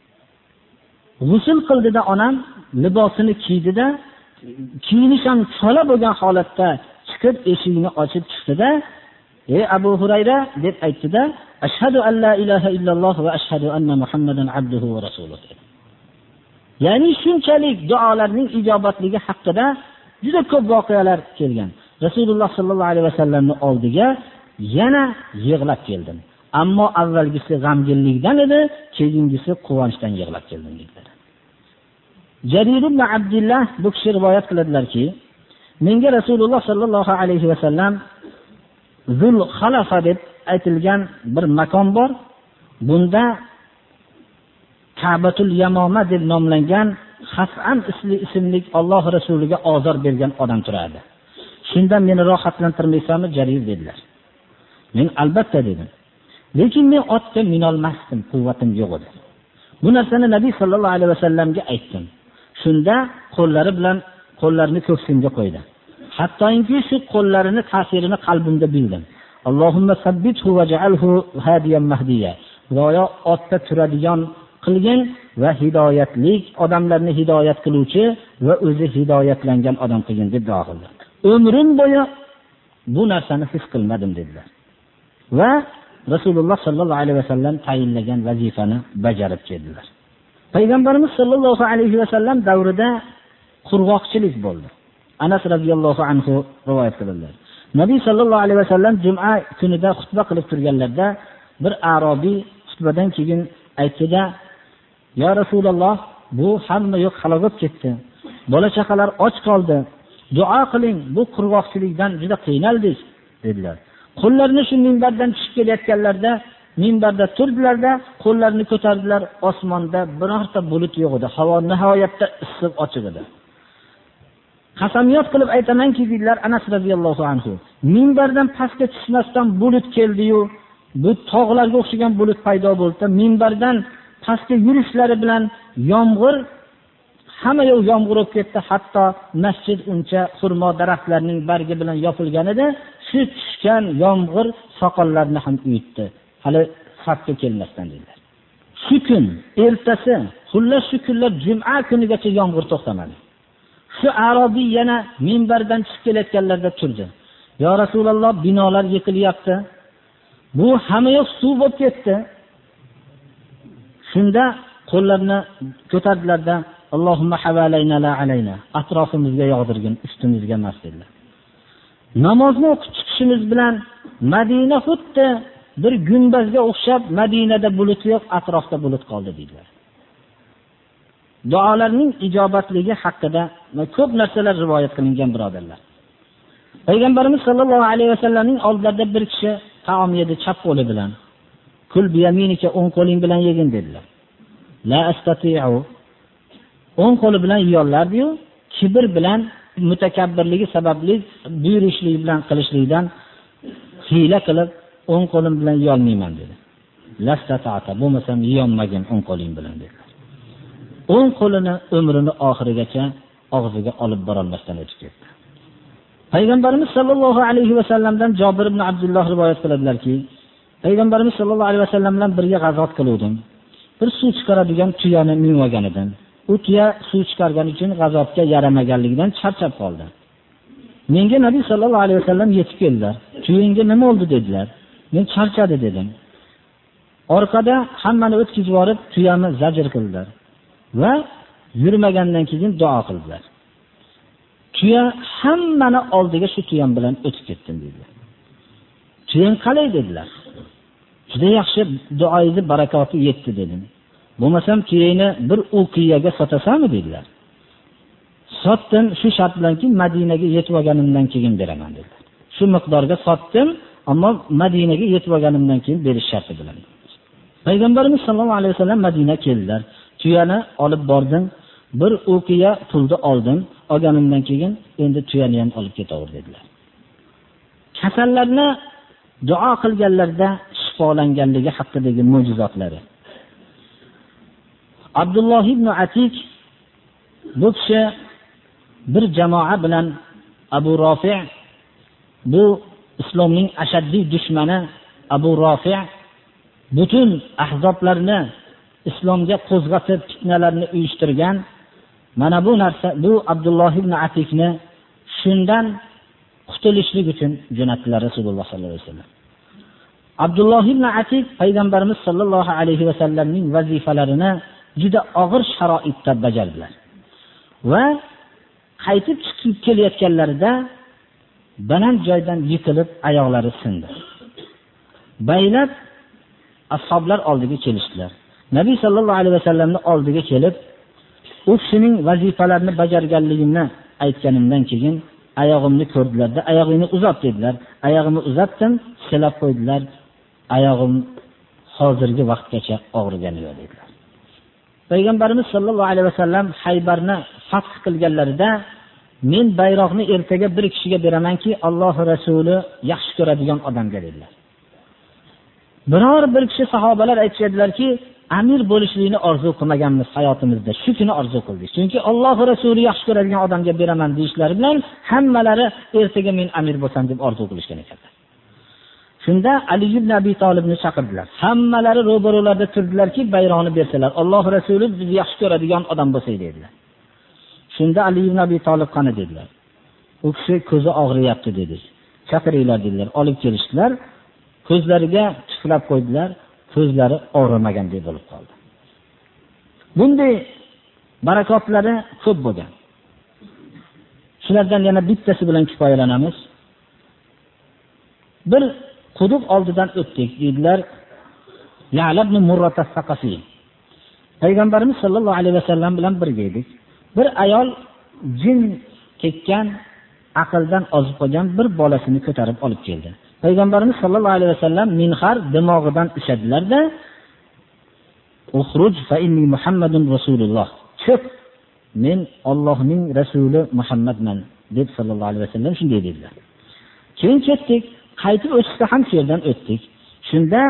G'usl qildida onam libosini kiydida, kiyinish ham chola bo'lgan holatda chiqib eshikni ochib chiqdi-da, "Ey Abu Hurayra" deb aytdi-da, "Ashhadu an la ilaha illalloh va ashhadu anna Muhammadan abduhu va rasuluhu." Ya'ni shunchalik duolarning ijobatligi haqida juda ko'p voqealar kelgan. Rasululloh sallallohu alayhi vasallamning oldiga yana yig'lab keldim. Ammo avvalgisi g'amginlikdan edi, keyingisi quvonchdan yig'lab keldim dedilar. Jarir ibn Abdullah bu kishi rivoyat qiladilarki, menga Rasululloh sallallohu alayhi vasallam Zul Xalafa deb aytilgan bir makon bor. Bunda Ka'batul Yamoma deb nomlangan Xas'am ismli Alloh rasuliga ozor bergan odam turadi. Shundan meni rohatlantirmaysanmi, Jarir dedilar. Men albatta dedim. Lekin men otga minolmasdim, quvvatim yo'q edi. Bu narsani Nabiy sallallohu alayhi vasallamga aytdim. Shunda qo'llari bilan qo'llarini ko'ksimga qo'ydi. Hattoki shu qo'llarini ta'sirini qalbimda bildim. Allohumma sabbithu waj'alhu hadiyan mahdiya. Go'yo otda turadigan qilgin va hidoyatlik, odamlarni hidoyat qiluvchi va o'zi hidoyatlangan odam qilgin deb duo qildi. Umrim bo'yi bu narsani his qilmadim dedilar. Va Rasululloh sallallohu alayhi vasallam tayinlagan vazifani bajarib keldilar. Payg'ambarimiz sallallohu alayhi vasallam davrida qurg'oqchilik bo'ldi. Anas radhiyallohu anhu rivoyat qiladilar. Nabiy sallallohu alayhi vasallam juma kunida xutba qilib turganlarida bir arobiy xutbadan keyin aytdi-da, "Ya Rasululloh, bu hamma yo'q halovat ketdi. Bola chaqalar och qoldi. Duo qiling, bu qurg'oqchilikdan juda qiynaldik" dedilar. Qo'llarini shu minbardan tushib kelayotganlarda minbarda turdilarda, qo'llarini ko'tardilar, osmonda birorta bulut yo'q edi. Havo nihoyatda issiq ochiq edi. Qasamyod qilib aytamanki, dedilar Anas radhiyallohu anhu, minbardan pastga tushmasdan bulut keldi-yu, bu tog'larga o'xshagan bulut paydo bo'ldi. Minbardan pastga yurishlari bilan yomg'ir hamma yo'q yomg'ir bo'lib ketdi. Hatto masjid uncha xurmo daraxtlarining bargi bilan yopilgan edi. Shu tushgan yomg'ir soqollarni ham uyutdi. Hali safga kelmasdan dedilar. Shu kun ertasi, xullas shu kunlar juma kunigacha yomg'ir to'xtamadi. Shu arobiy yana minbardan chiqib kelayotganlarda turdi. "Ya Rasululloh, binolar yiqilyapti. Bu hamma yo'q suv bo'lib ketdi." Shunda qo'llarini ko'tardilarda, "Allohumma havalayna la alayna." Atrofimizga yog'dirgin, ustimizga emas dedilar. Namozni o'qib chiqishimiz bilan Madina xuddi bir gumbazga o'xshab, Madinada bulut yo'q, atrofda bulut qoldi dedilar. Duolarning ijobatligi haqida ko'p narsalar rivoyat qilingan birodarlar. Payg'ambarimiz sollallohu alayhi vasallamning oldida bir kishi taom yedi chap qo'li bilan. "Kul biyaminika, o'ng qo'ling bilan yegin" dedilar. La astati'u. O'ng qo'li bilan yeyollardi-yu, kibr bilan mutakabbirligi sababli buyurishlik bilan qilishlikdan hiyla qilib o'ng qo'lim bilan yeyolmayman dedi. Lastata'ta, bo'lmasam yeyolmagin o'ng qo'ling bilan dedi. O'ng qo'lini umrini oxirigacha og'ziga olib bora olmasdan o'tib ketdi. Payg'ambarimiz sollallohu alayhi vasallamdan Jabir ibn Abdulloh rivoyat qiladilarki, Payg'ambarimiz sollallohu alayhi vasallam bilan birga g'azot qiluvdim. Bir suv chiqaradigan tuyani minib olgan edim. U tuya suv chiqargan uchun g'azotga yaramaganligidan charchab qoldi. Menga Nabiy sollallohu alayhi vasallam yetib keldilar. "Tuyangga nima oldi?" dedilar. Men charchadi dedim. Orqada hammani o'tkazib yuborib, tuyani zajr qildilar va yurmagandan keyin duo qildilar. Tuya hammani oldiga shu tuyam bilan o'tib ketdim dedilar. "Tuyang qalay?" dedilar. "Juda yaxshi, duoingiz barakoti yetdi" dedim. "Bo'lmasam tuyangni bir uqiyaga sotasanmi?" dedilar. "Sotdim, shu shart bilanki Madinaga yetib olganimdan keyin beraman" dedilar. Shu miqdorga sotdim, ammo Madinaga yetib olganimdan keyin berish sharti bilan. Payg'ambarimiz sollallohu alayhi vasallam Madina keldilar. Tuyani olib bordim, bir uqiya pulni oldim, olganimdan keyin endi tuyani ham olib ketaver dedilar. Kasallarni duo qilganlarda shifolanganligi haqidagi mo'jizotlari. Abdulloh ibn Atik bu kishi bir jamoa bilan Abu Rafi' bu islomning ashaddiy dushmani Abu Rafi' butun ahzoblarni islomga qo'zg'atib fitnalarni uyushtirgan. Mana bu narsa bu Abdulloh ibn Atikni shundan qutulishlik uchun jo'natdilar Rasululloh sollallohu alayhi vasallam. Abdulloh ibn Atik payg'ambarimiz sollallohu alayhi vasallamning vazifalarini juda og'ir sharoitda bajardilar. Va qaytib chiqib kelayotganlarida baland joydan yiqilib oyoqlari sindi. Baylab ashoblar oldiga kelishdilar. Nabiy sallallohu alayhi vasallamning oldiga kelib, u kishining vazifalarini bajarganligini aytganimdan keyin oyog'imni ko'rdilarda, oyog'ingni uzat dedilar. Oyog'imni uzatdim, silab qo'ydilar. Oyog'im hozirgi vaqtgacha og'rigan yo'q dedilar. Payg'ambarimiz sollallohu alayhi vasallam Haybarni fath qilganlarida men bayroqni ertaga bir kishiga beramanki, Alloh rasuli yaxshi ko'radigan odamga dedilar. Biror bir kishi sahobalar aytishadilarki, amir bo'lishlikni orzu qilmaganmiz hayotimizda, shu kuni orzu qildik. Chunki Alloh rasuli yaxshi ko'radigan odamga beraman deyishlari bilan hammalari ertaga men amir bo'lsam deb orzu qilishgan ekanlar. Shunda Ali ibn Abi Talibni chaqirdilar. Hammalari ro'baro'larda turdilarki, bayroqni bersalar, Alloh rasuli bizni yaxshi ko'radigan odam bo'lsa dedilar. Shunda Ali ibn Abi Talib qani dedilar. U kishi ko'zi og'riyapti dedi. Chaqiringlar dedilar. Olib kelishdilar. Ko'zlariga tuflab qo'ydilar. Ko'zlari og'rimagandek bo'lib qoldi. Bunday barakotlari ko'p bo'lgan. Shulardan yana bittasi bilan kifoyalanamiz. Bir quduq oldidan o'tdik dedilar. Ya'la ibn Murrat as-Saqafi. Payg'ambarimiz sollallohu alayhi vasallam bilan birga edik. Bir ayol jin tekkan, aqldan ozib qolgan bir bolasini ko'tarib olib keldi. Payg'ambarimiz sollallohu alayhi vasallam minxar dimog'idan ushadilar-da, "Uxruj fa inni Muhammadun Rasululloh." Chiq, men Allohning rasuli Muhammadman deb sollallohu alayhi vasallam shunday dedilar. Keyin ketdik, qaytib o'tishda ham shu yerdan o'tdik. Shunda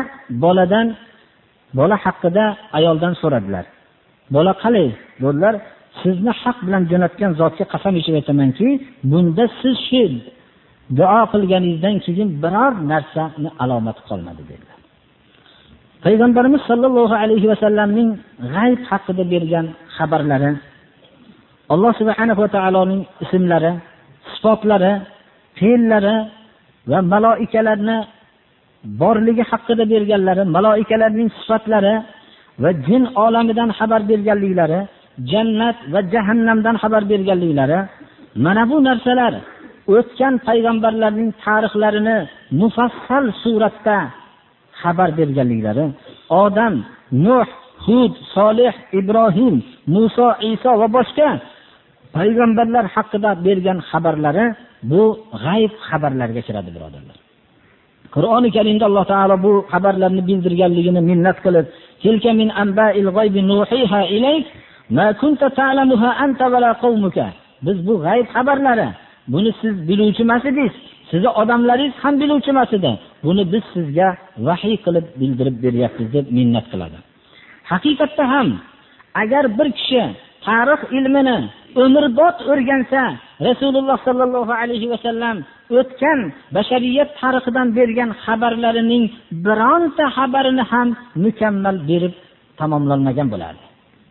bola haqida ayoldan so'radilar. Bola qalay? Dedilar, sizni haq bilan jo'natgan zotga qasam ichib aytamanki, bunda siz shu duo qilganingizdan keyin biror narsani alomati qolmadi dedilar. Payg'ambarimiz sollallohu alayhi vasallamning g'ayb haqida bergan xabarlari, Alloh subhanahu va taoloning ismlari, sifatlari, fe'llari va malaikalarni borligi haqida berganlari, malaikalarning sifatlari va jin olamidan xabar berganliklari, jannat va jahannamdan xabar berganliklari, mana bu narsalar o'tgan payg'ambarlarning tarixlarini mufassal suratda xabar berganliklari, Odam, Nuh, Hud, Solih, Ibrohim, Musa, Iso va boshqa payg'ambarlar haqida bergan xabarlari bu g'ayb xabarlarga kiradi, birodarlar. Qur'oni Karimda Alloh taolo bu xabarlarni bildirganligini minnat qilib, "Tilka min anba'il g'aybi nuhiha ilayk ma kunta ta'lamuha anta va la qaumuka." Biz bu g'ayb xabarlari, buni siz biluvchi emas edingiz, sizni odamlaringiz ham biluvchi emas edi. Buni biz sizga vahiy qilib bildirib beryapmiz deb minnat qiladi. Haqiqatda ham agar bir kishi tarix ilmini umrbod o'rgansa, Rasululloh sallallohu alayhi vasallam o'tgan bashariyat tarixidan bergan xabarlarining bironta xabarini ham mukammal berib tamomlanmagan bo'lardi.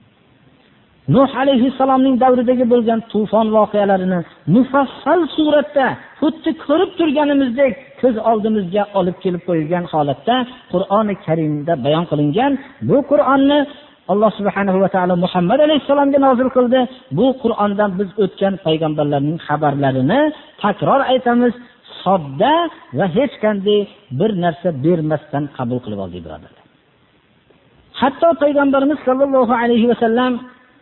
Nuh alayhissalomning davridagi bo'lgan tufon voqealarini mufassal suratda xuddi ko'rib turganimizdek ko'z oldimizga olib kelib qo'yilgan holatda Qur'oni Karimda bayon qilingan. Bu Qur'onni Alloh subhanahu va taolo Muhammad alayhissalomga nozil qildi. Bu Qur'ondan biz o'tgan payg'ambarlarning xabarlarini takror aytamiz, sodda va hech qanday bir narsa bermasdan qabul qilib oldik, birodarlar. Hatto payg'ambarimiz sollallohu alayhi vasallam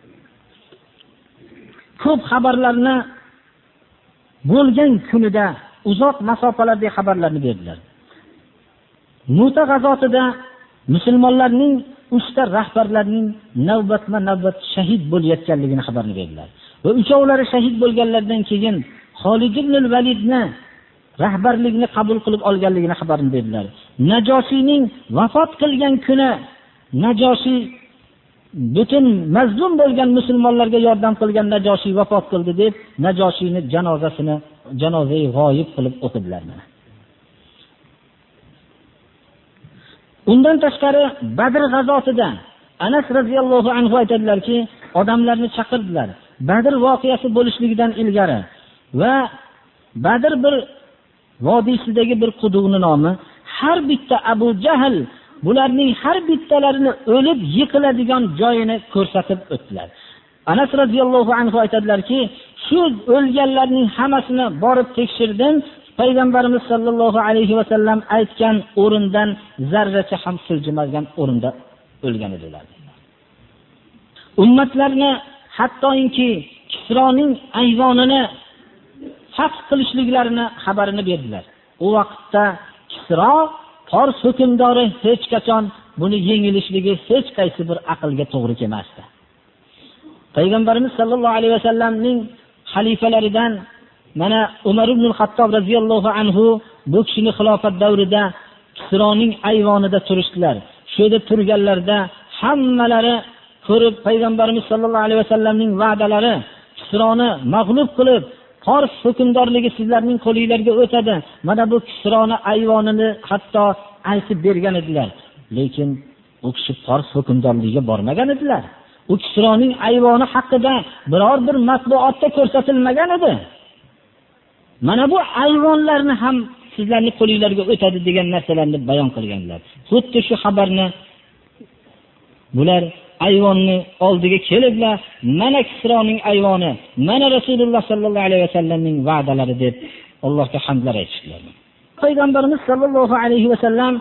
ko'p xabarlarni bo'lgan kunida uzoq masofalardagi xabarlarni berdilar. Mu'ta g'azotida musulmonlarning 3 ta rahbarlarining navbatma-navbat shahid bo'layotganligini xabarini berdilar. Va uchovlari shahid bo'lganlardan keyin Xolid ibn al-Validni rahbarligini qabul qilib olganligini xabarini berdilar. Najosiyning vafot qilgan kuni Najosi butun mazlum bo'lgan musulmonlarga yordam qilgan Najoshiy vafot qildi deb Najoshiyning janozai g'oyib qilib o'qidilar. Undan tashqari Badr g'azotida Anas radhiyallohu anhu aytadilarki, odamlarni chaqirdilar. Badr voqeasi bo'lishligidan ilgari va Badr bir vodiysidagi bir quduqning nomi, har bitta Abu Jahl bularning har bittalarini o'lib yiqiladigan joyini ko'rsatib o'tdilar. Anas radhiyallohu anhu aytadilarki, shu o'lganlarning hammasini borib tekshirdim. Payg'ambarimiz sollallohu alayhi va sallam aytgan o'rindan zarracha ham siljimagan o'rinda o'lgan edilar. Ummatlarni hattoki Kisroning ayvonini fath qilishliklarini xabarini berdilar. U vaqtda Kisro Fors hukmdori hech qachon buni yengilishligi hech qaysi bir aqlga to'g'ri kelmasdi. Payg'ambarimiz sollallohu alayhi va sallamning xalifalaridan mana Umar ibn al-Xattob radhiyallohu anhu bu kishining xilofat davrida Kisroning ayvonida turishdilar. Shu yerda turganlarda hammalari ko'rib Payg'ambarimiz sollallohu alayhi va sallamning va'dalari Kisroni mag'lub qilib Fors hukmdorligi sizlarning qo'lingizga o'tadi. Mana bu Kisroni ayvonini hatto aytib bergan edilar. Lekin u kishi Fors hukmdorligiga bormagan edilar. U Kisroning ayvoni haqida biror bir matbuotda ko'rsatilmagan edi. Mana bu ayvonlarni ham sizlarning qo'lingizga o'tadi degan narsalarni bayon qilganlar. Xuddi shu xabarni bular ayvonni oldiga keliblar, mana Kisroning ayvoni, mana Rasululloh sallallohu alayhi vasallamning va'dalari deb Allohga hamdlar aytishdilar. Payg'ambarimiz sallallohu alayhi vasallam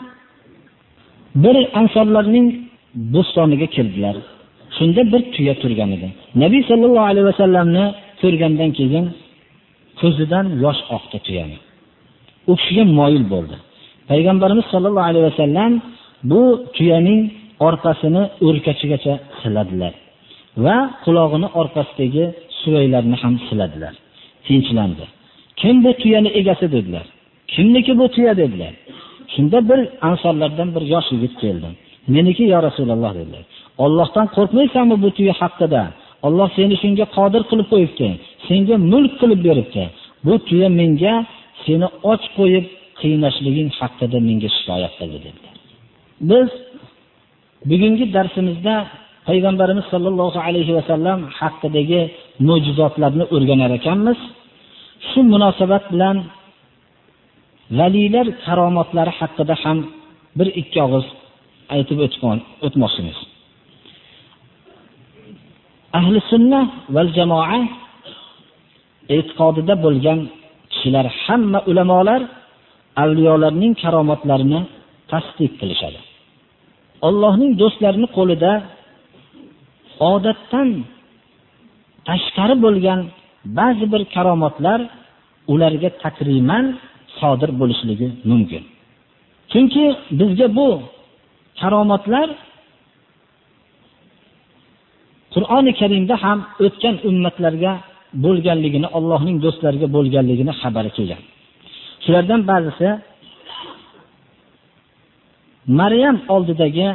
bir ansorlarning bo'stoniga kirdilar. Shunda bir tuya turgan edi. Nabiy sallallohu alayhi vasallamni ko'rgandan keyin ko'zidan yosh oqdi tuyaning. U kishiga moyil bo'ldi. Payg'ambarimiz sallallohu alayhi vasallam bu tuyaning orqasini o'rkachigacha siladilar va qulog'ini orqasidagi suvaylarni ham siladilar. Tinchlandi. Kim bu tuyani egasi dedilar. Kimniki bu tuya dedilar. Shunda bir ansorlardan bir yosh yigit keldi. Meniki ya Rasululloh dedilar. Allohdan qo'rqmaysanmi bu tuya haqida? Alloh seni shunga qodir qilib qo'yibdi. Senga mulk qilib beribdi. Bu tuya menga seni och qo'yib qiynashliging haqida menga shikoyat qildi dedilar. Biz bugungi darsimizda Payg'ambarimiz sollallohu alayhi va sallam haqidagi mo'jizotlarni o'rganar ekanmiz. Shu munosabat bilan valilar karomatlari haqida ham bir ikki og'iz aytib o'tmoqchimiz. Ahli sunnah val jamoa e'tiqodida bo'lgan kishilar, hamma ulamolar avliyolarning karomatlarini tasdiq qilishadi. Allohning do'stlarining qo'lida odatdan tashqari bo'lgan ba'zi bir karomatlar ularga takriman sodir bo'lishligi mumkin. Chunki bizga bu karomatlar Qur'oni Karimda ham o'tgan ummatlarga bo'lganligini, Allohning do'stlariga bo'lganligini xabari kelgan. Shulardan ba'zisi Maryam oldidagi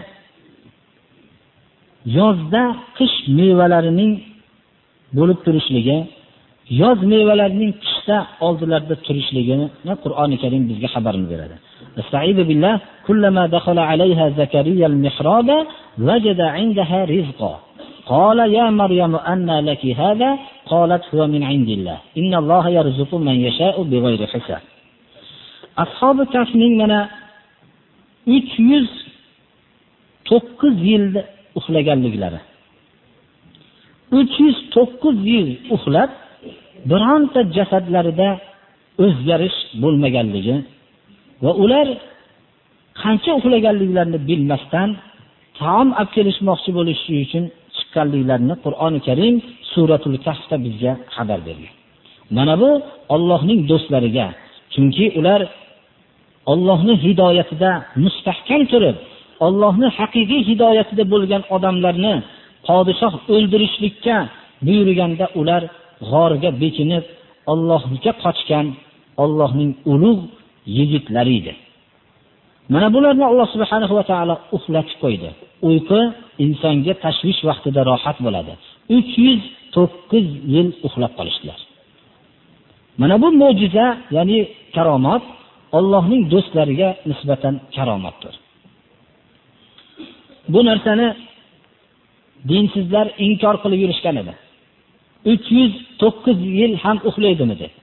yozda qish mevalarining bo'lib turishligi, yoz mevalarining qishda oldilarida turishligini Qur'oni Karim bizga xabarini beradi. Estaizu billah, kullama dakhala alayha Zakariya al-mihraba wajada 'indaha rizqa. Qala ya Maryam anna laki hada? Qalat huwa min 'indillah. Inna Alloha yarzuqu man yasha'u bighayri hisab. Ashabi Kahfning mana 309 yil uxlaganliklari. 309 yil uxlab, bironta jasadlarida o'zgarish bo'lmaganligi va ular qancha uxlaganliklarini bilmasdan taom olib kelishmoqchi bo'lishi uchun chiqqanliklarini Qur'oni Karim suratul Kahfda bizga xabar bergan. Mana bu Allohning do'stlariga, chunki ular Allohning hidoyatida mustahkam turib, Allohning haqiqiy hidoyatida bo'lgan odamlarni podshoh o'ldirishlikka buyurganda ular g'orga bekinib Allohga qochgan Allohning ulug' yigitlari edi. Mana bularni Alloh subhanahu va taolo uxlatib qo'ydi. Uyqu insonga tashvish vaqtida rohat bo'ladi. 309 yil uxlab qolishdilar. Mana bu mo'jiza, ya'ni karomat Allohning do'stlariga nisbatan karomatdir. Bu narsani dinsizlar inkor qilib yurishgan edi. 309 yil ham uxlaydimi deb.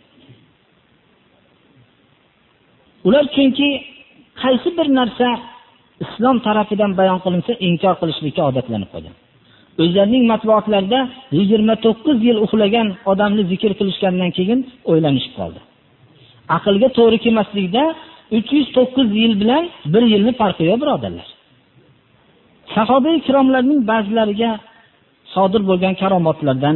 Ular chunki qaysi bir narsa islom tarafidan bayon qilinsa inkor qilishlikka odatlanib qolgan. O'zlarining matbuotlarida 29 yil uxlagan odamni zikr qilishgandan keyin o'ylanishib qoldi. Aqlga to'g'ri kelmaslikda 309 yil bilan 1 yilni farqi yo'q, birodarlar. Sahoba ikromlarning ba'zilariga sodir bo'lgan karomatlardan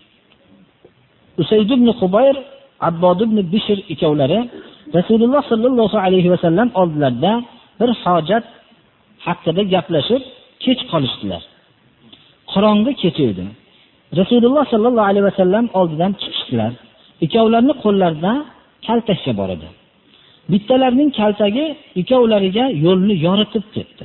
Usayd ibn Hubayr, Abbod ibn Bishr ikkovlari Rasululloh sallallohu alayhi va sallam oldilarida bir hojat haqida gaplashib kech qolishdilar. Qorong'i kecha edi. Rasululloh sallallohu alayhi va sallam oldidan chiqishdilar. Ikkovlarining qo'llarida kaltakcha bor edi. Bittalarining kaltagi ikkovlariga yo'lni yoritib ketdi.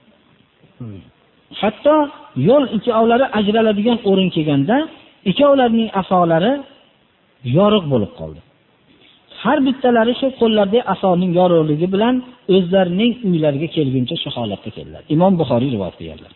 Hatto yo'l ikkovlari ajraladigan o'rin kelganda ikkovlarining asolari yoriq bo'lib qoldi. Har bittalari shu qo'llardagi asoning yorug'ligi bilan o'zlarining uylariga kelguncha shu holatga keldilar. Imom Buxoriy rivoyat qilganlar.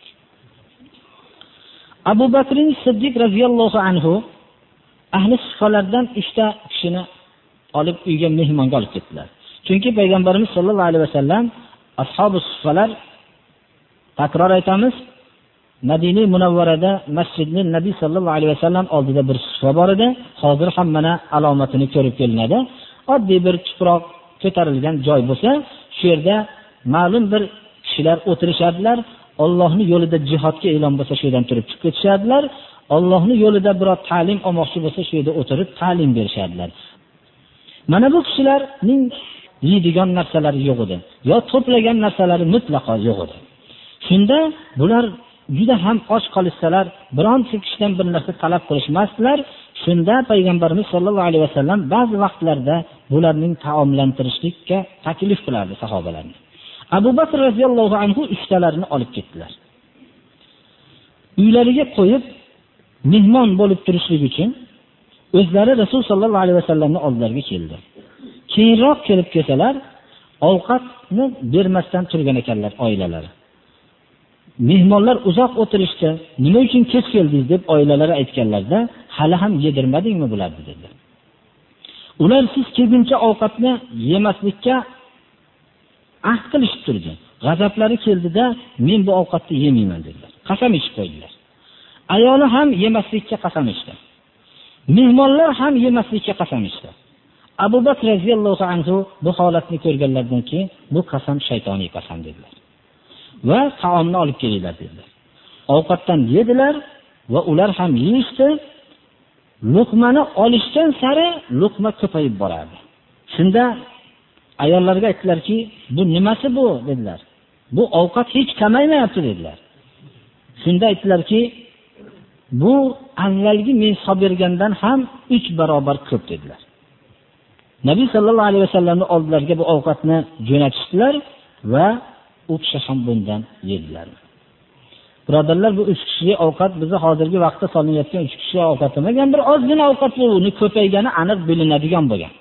Abu Bakr Siddiq radhiyallohu anhu ahli sufalardan 3 ta kishini olib uyga mehmonga olib ketdilar. Chunki payg'ambarimiz sollallohu alayhi vasallam ashabus sufalar, takror aytamiz, Madina Munawvarada masjidning Nabiy sallallohu alayhi vasallam oldida bir sufa bor edi. Hozir ham mana alomatini ko'rib kelinadi. Oddiy bir tuproq ko'tarilgan joy bo'lsa, shu yerda ma'lum bir kishilar o'tirishardilar. Allohning yo'lida jihodga e'lon bo'lsa, shu yerdan turib chiqib ketishardilar. Allohning yo'lida biror ta'lim olmoqchi bo'lsa, shu yerda o'tirib ta'lim berishardilar. Mana bu kishilarning yeydigan narsalari yo'q edi, yo to'plagan narsalari mutlaqo yo'q edi. Shunda bular juda ham och qolishsalar, bironta kishidan bir narsa talab qilishmasdilar. Shunda payg'ambarimiz sollallohu alayhi vasallam ba'zi vaqtlarda bularning taomlantirishlikka taklif qilardi sahobalarni. Abu Bakr radhiyallohu anhu 3 talarini olib ketdilar. Uylariga qo'yib mehmon bo'lib turishlik uchun o'zlari Rasul sollallohu alayhi vasallamning oldilariga keldi. Keyinroq kelib kelsalar, ovqatni bermasdan turgan ekanlar oilalari. Mehmonlar uzoq o'tirishdi. Nima uchun kech keldingiz deb oilalari aytganlarda, hali ham yedirmadingmi bularni dedilar. Ular siz kelguncha ovqatni yemaslikka ahd qilishib turdi. G'azablari keldida, men bu ovqatni yemayman dedilar. Qasam ichib qo'ydilar. Ayoli ham yemaslikka qasam ichdi. Mehmonlar ham yemaslikka qasam ichdi. Abu Bakr radhiyallohu anhu bu holatni ko'rganlardan keyin bu qasam shaytoniy qasam dedilar. Va taomni olib kelinglar dedilar. Ovqatdan yedilar va ular ham yeyishdi. Luqmani olishgan sari luqma ko'payib borardi. Shunda ayollarga aytdilarki, bu nimasi bu dedilar. Bu ovqat hech kamaymayapti dedilar. Shunda aytdilarki, bu avvalgi men sobergandan ham 3 barobar ko'p dedilar. Nabiy sallallohu alayhi vasallamning oldilariga bu ovqatni jo'natishdilar va u kishi ham bundan yedilar. Birodarlar, bu 3 kishilik ovqat bizni hozirgi vaqtda solinayotgan 3 kishilik ovqat emas, bir ozgina ovqat bu, uni ko'paygani aniq bilinadigan bo'lgan.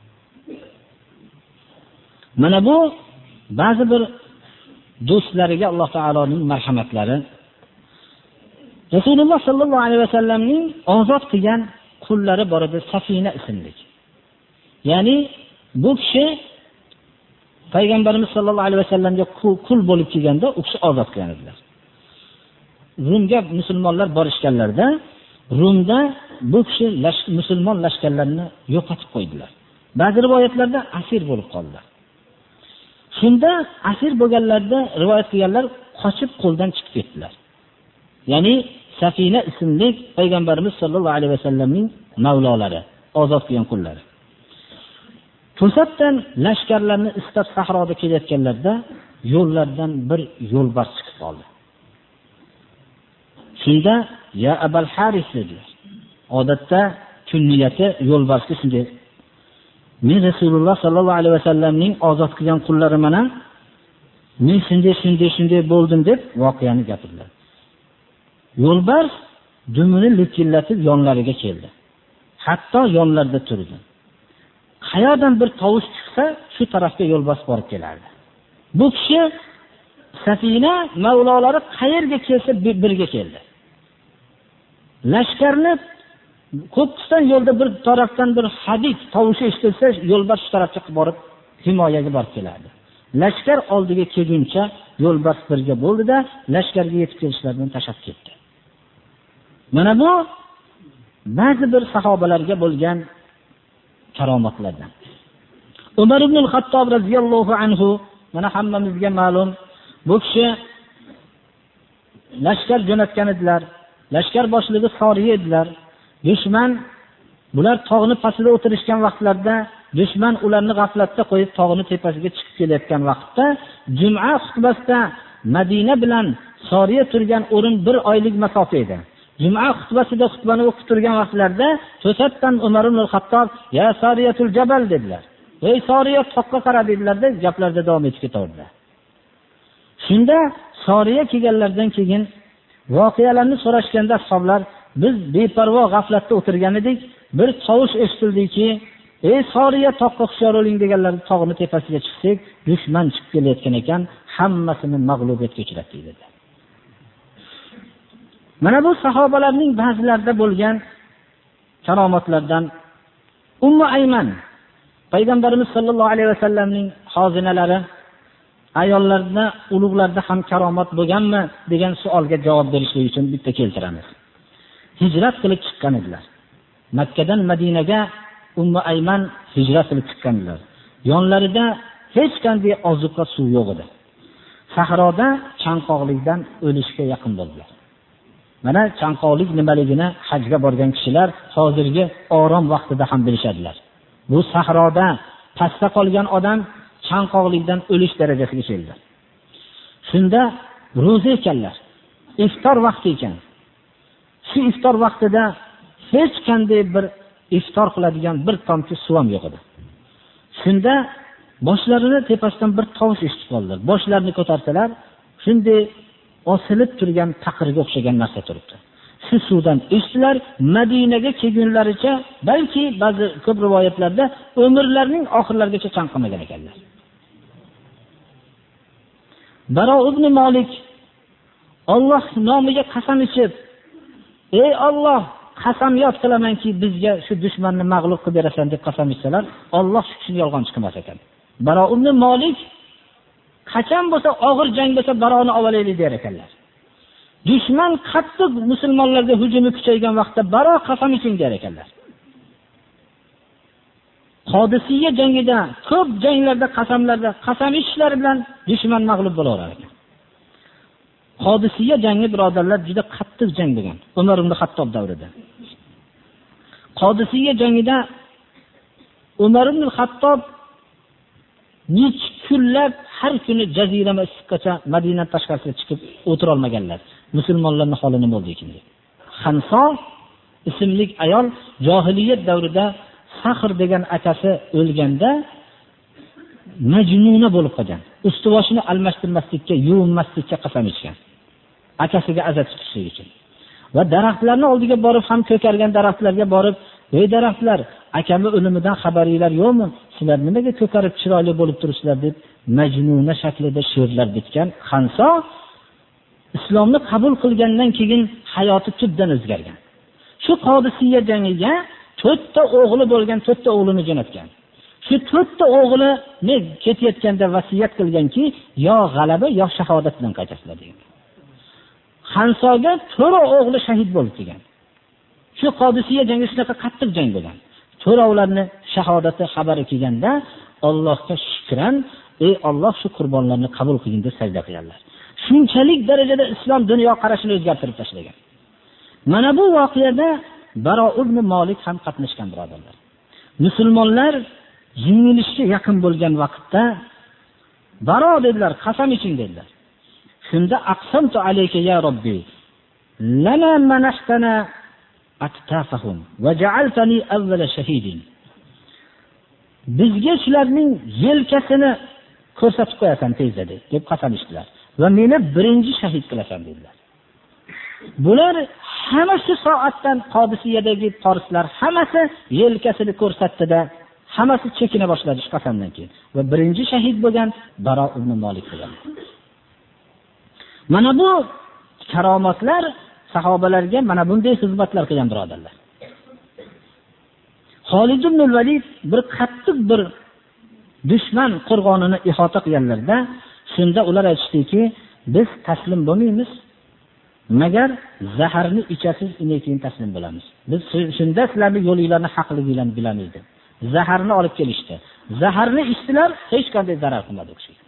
Mana bu ba'zi bir do'stlariga Alloh taoloning marhamatlari. Rasululloh sallallohu alayhi vasallamning ozod qilgan qullari bor edi, Safina ismli. Ya'ni bu kishi payg'ambarimiz sollallohu alayhi vasallamga qul bo'lib kelganda u kishi ozod qilgan edilar. Rumga musulmonlar borishganlarda Rumda bu kishi musulmon lashkarlarini yo'qotib qo'ydilar. Ba'zi rivoyatlarda asir bo'lib qoldilar. Shunda asir bo'lganlarda rivoyat qilganlar qochib qo'ldan chiqib ketdilar. Ya'ni Safina ismli payg'ambarimiz sollallohu alayhi vasallamning mavlolari, ozod qilgan qullari. To'satdan lashkarlarni istab sahroda kelayotganlarda yo'llardan bir yo'lbars chiqib qoldi. Shunda ya Abul Haris dedilar. Odatda kunniyati yo'lbarsga shunday: men Rasululloh sallallohu alayhi vasallamning ozod qilgan qullari mana Men shunday bo'ldim deb voqeani gapirdilar. Yo'lbars dumini likillatib yonlariga keldi. Hatto yonlarida turdi. Qayoqdan bir tovush chiqsa, shu tarafga yo'lbars borib kelardi. Bu kishi Safina mavlolari qayerga kelsa birga keldi. Lashkarni ko'pdan yo'lda bir tarafdan bir hadid tovushi eshitilsa, yo'lbars shu tarafga borib himoyaga borib kelardi. Lashkar oldiga kelguncha yo'lbars birga bo'ldida, lashkarga yetib kelishlaridan tashab ketdi. Mana bu ba'zi bir sahobalarga bo'lgan karomatlardan. Umar ibn al-Xattob radhiyallohu anhu, mana hammamizga ma'lum, bu kishi lashkar jo'natgan edilar. Lashkar boshlig'i Soriya edilar. Dushman bular tog'ni pastida o'tirishgan vaqtlarda dushman ularni g'aflatda qo'yib tog'ni tepasiga chiqib kelayotgan vaqtda Juma xutbasida Madina bilan Soriya turgan o'rin 1 oylik masofa edi. Juma xutbasida xutbani o'qib turgan vaqtlarda to'satdan Umar ibn al-Xattob ya Soriyatul Jabal dedilar. Ey Soriya toqqa qara dedilar-da, gaplarda davom etib ketaverdi. Shunda Soriya kelganlardan keyin voqealarni so'rashganda sahobalar biz beparvo g'aflatda o'tirgan edik, bir tovush eshitildiki, ey Soriya toqqa hushyor bo'ling deganlar, tog'ni tepasiga chiqsak, dushman chiqib kelayotgan ekan, hammasini mag'lubiyatga uchratdik dedi. Mana bu sahobalarning ba'zilarida bo'lgan karomatlardan Ummu Ayman Payg'ambarimiz sollallohu alayhi vasallamning xozinalari, ayollarda, ulug'larda ham karomat bo'lganmi degan savolga javob berishlik uchun bitta keltiramiz. Hijrat qilib chiqqan edilar. Makkadan Madinaga Ummu Ayman hijrat qilib chiqqanlar. Yonlarida hech qanday ozuqa suv yo'q edi. Sahroda chanqoqlikdan o'lishga yaqin bo'ldilar. Mana chanqoqlik nimaligini hajga borgan kishilar hozirgi orom vaqtida ham bilishadilar. Bu sahroda pastda qolgan odam chanqoqlikdan o'lish darajasiga keldi. Shunda ro'za ekanlar. Iftor vaqti ekan. Shu iftor vaqtida hech qanday bir iftor qiladigan bir tomchi suv ham yo'q edi. Shunda boshlarini tepasidan bir tovush eshitib qoldilar. Boshlarini ko'tarsalar, shunday osilib turgan taqirga o'xshagan narsa turibdi. Shu suvdan ichdilar, Madinaga kelgunlaricha, balki ba'zi ko'p rivoyatlarda umrlarining oxirlarigacha chanqamagan ekanlar. Baro ibn Malik Alloh nomiga qasam ichib, ey Alloh, qasamyod qilamanki bizga shu dushmanni mag'lub qilib berasan deb qasam ichsalar, Alloh shu kishini yolg'on chiqmas ekan. Baro ibn Malik qachon bo'lsa og'ir jang bo'lsa Baroni olaylik der ekanlar. Dushman qattiq musulmonlarga hujumi kuchaygan vaqtda Baro qasam iching der ekanlar. Qodisiya jangida, ko'p janglarda, qasamlarda qasam ichishlari bilan dushman mag'lub bo'lar ekan. Qodisiya jangi birodarlar juda qattiq jang bo'lgan. Umar ibn Xattob davrida. Qodisiya jangida Umar ibn Xattob necha kunlab har kuni jazirama issiqgacha Madina tashqarisiga chiqib o'tira olmaganlar. Musulmonlarning holi nima bo'ldi ekan deb. Xanso ismli ayol jahiliyat davrida Sahr degan akasi o'lganda majnuna bo'lib qolgan. Ustivoshini almashtirmaslikka, yuvinmaslikka qasam ichgan. Akasiga azat tutishlik uchun. Va daraxtlarning oldiga borib ham ko'kargan daraxtlarga borib, "Ey daraxtlar, akamni o'limidan xabaringlar yo'qmi? Sizlar nimaga ko'karib chiroyli bo'lib turibsizlar?" deb majnuna shaklida she'rlar bitgan. Xanso islomni qabul qilgandan keyin hayoti tubdan o'zgargan. Shu Qodisiya jangiga 4 ta o'g'li bo'lgan, 4 ta o'g'lini jo'natgan. Shu 4 ta o'g'lini ketayotganda vasiyat qilganki, yo g'alaba yo shahodat bilan qaytasizlar degan. Xansoga 4 o'g'li shahid bo'lib degan. Shu Qodisiya jangi shunaqa qattiq jang bo'lgan. 4 o'g'larni shahodati xabari kelganda Allohga shukran, ey Alloh shu qurbonlarni qabul qilgin deb sajda qilganlar. Shunchalik darajada islom dunyo qarashini o'zgartirib tashlagan. Mana bu voqeada Baro ibn Malik ham qatnashgan birodarlar. Musulmonlar yengilishga yaqin bo'lgan vaqtda Baro dedilar, qasam iching dedilar. Shunda aqsamtu alayka ya Robbi lana manahtana aktafahum va ja'altani awwala shahidin. Bizga shularning yelkasini ko'rsatib qo'yasan tezda deb qasam ichdilar va meni birinchi shahid qilasan dedilar. Bular hamma shu soatdan Qodisiyadagi farislar hammasi yelkasini ko'rsatdi-da, hammasi chekina boshladi shu qasamdan keyin va birinchi shahid bo'lgan Baro ibn Malik bo'lgan. Mana bu karomatlar sahobalarga mana bunday xizmatlar qilgan birodarlar. Xolid ibn Valid bir qattiq bir dushman qo'rg'onini ihota qilganlarda, shunda ular aytishdiki, biz taslim bo'lmaymiz, magar zaharni ichasiz, undan keyin taslim bo'lamiz. Biz shunda sizlarning yo'linglarni haqliginglarni bilamiz deb. Zaharni olib kelishdi. Zaharni ichdilar, hech qanday zarar qilmadi u kishi.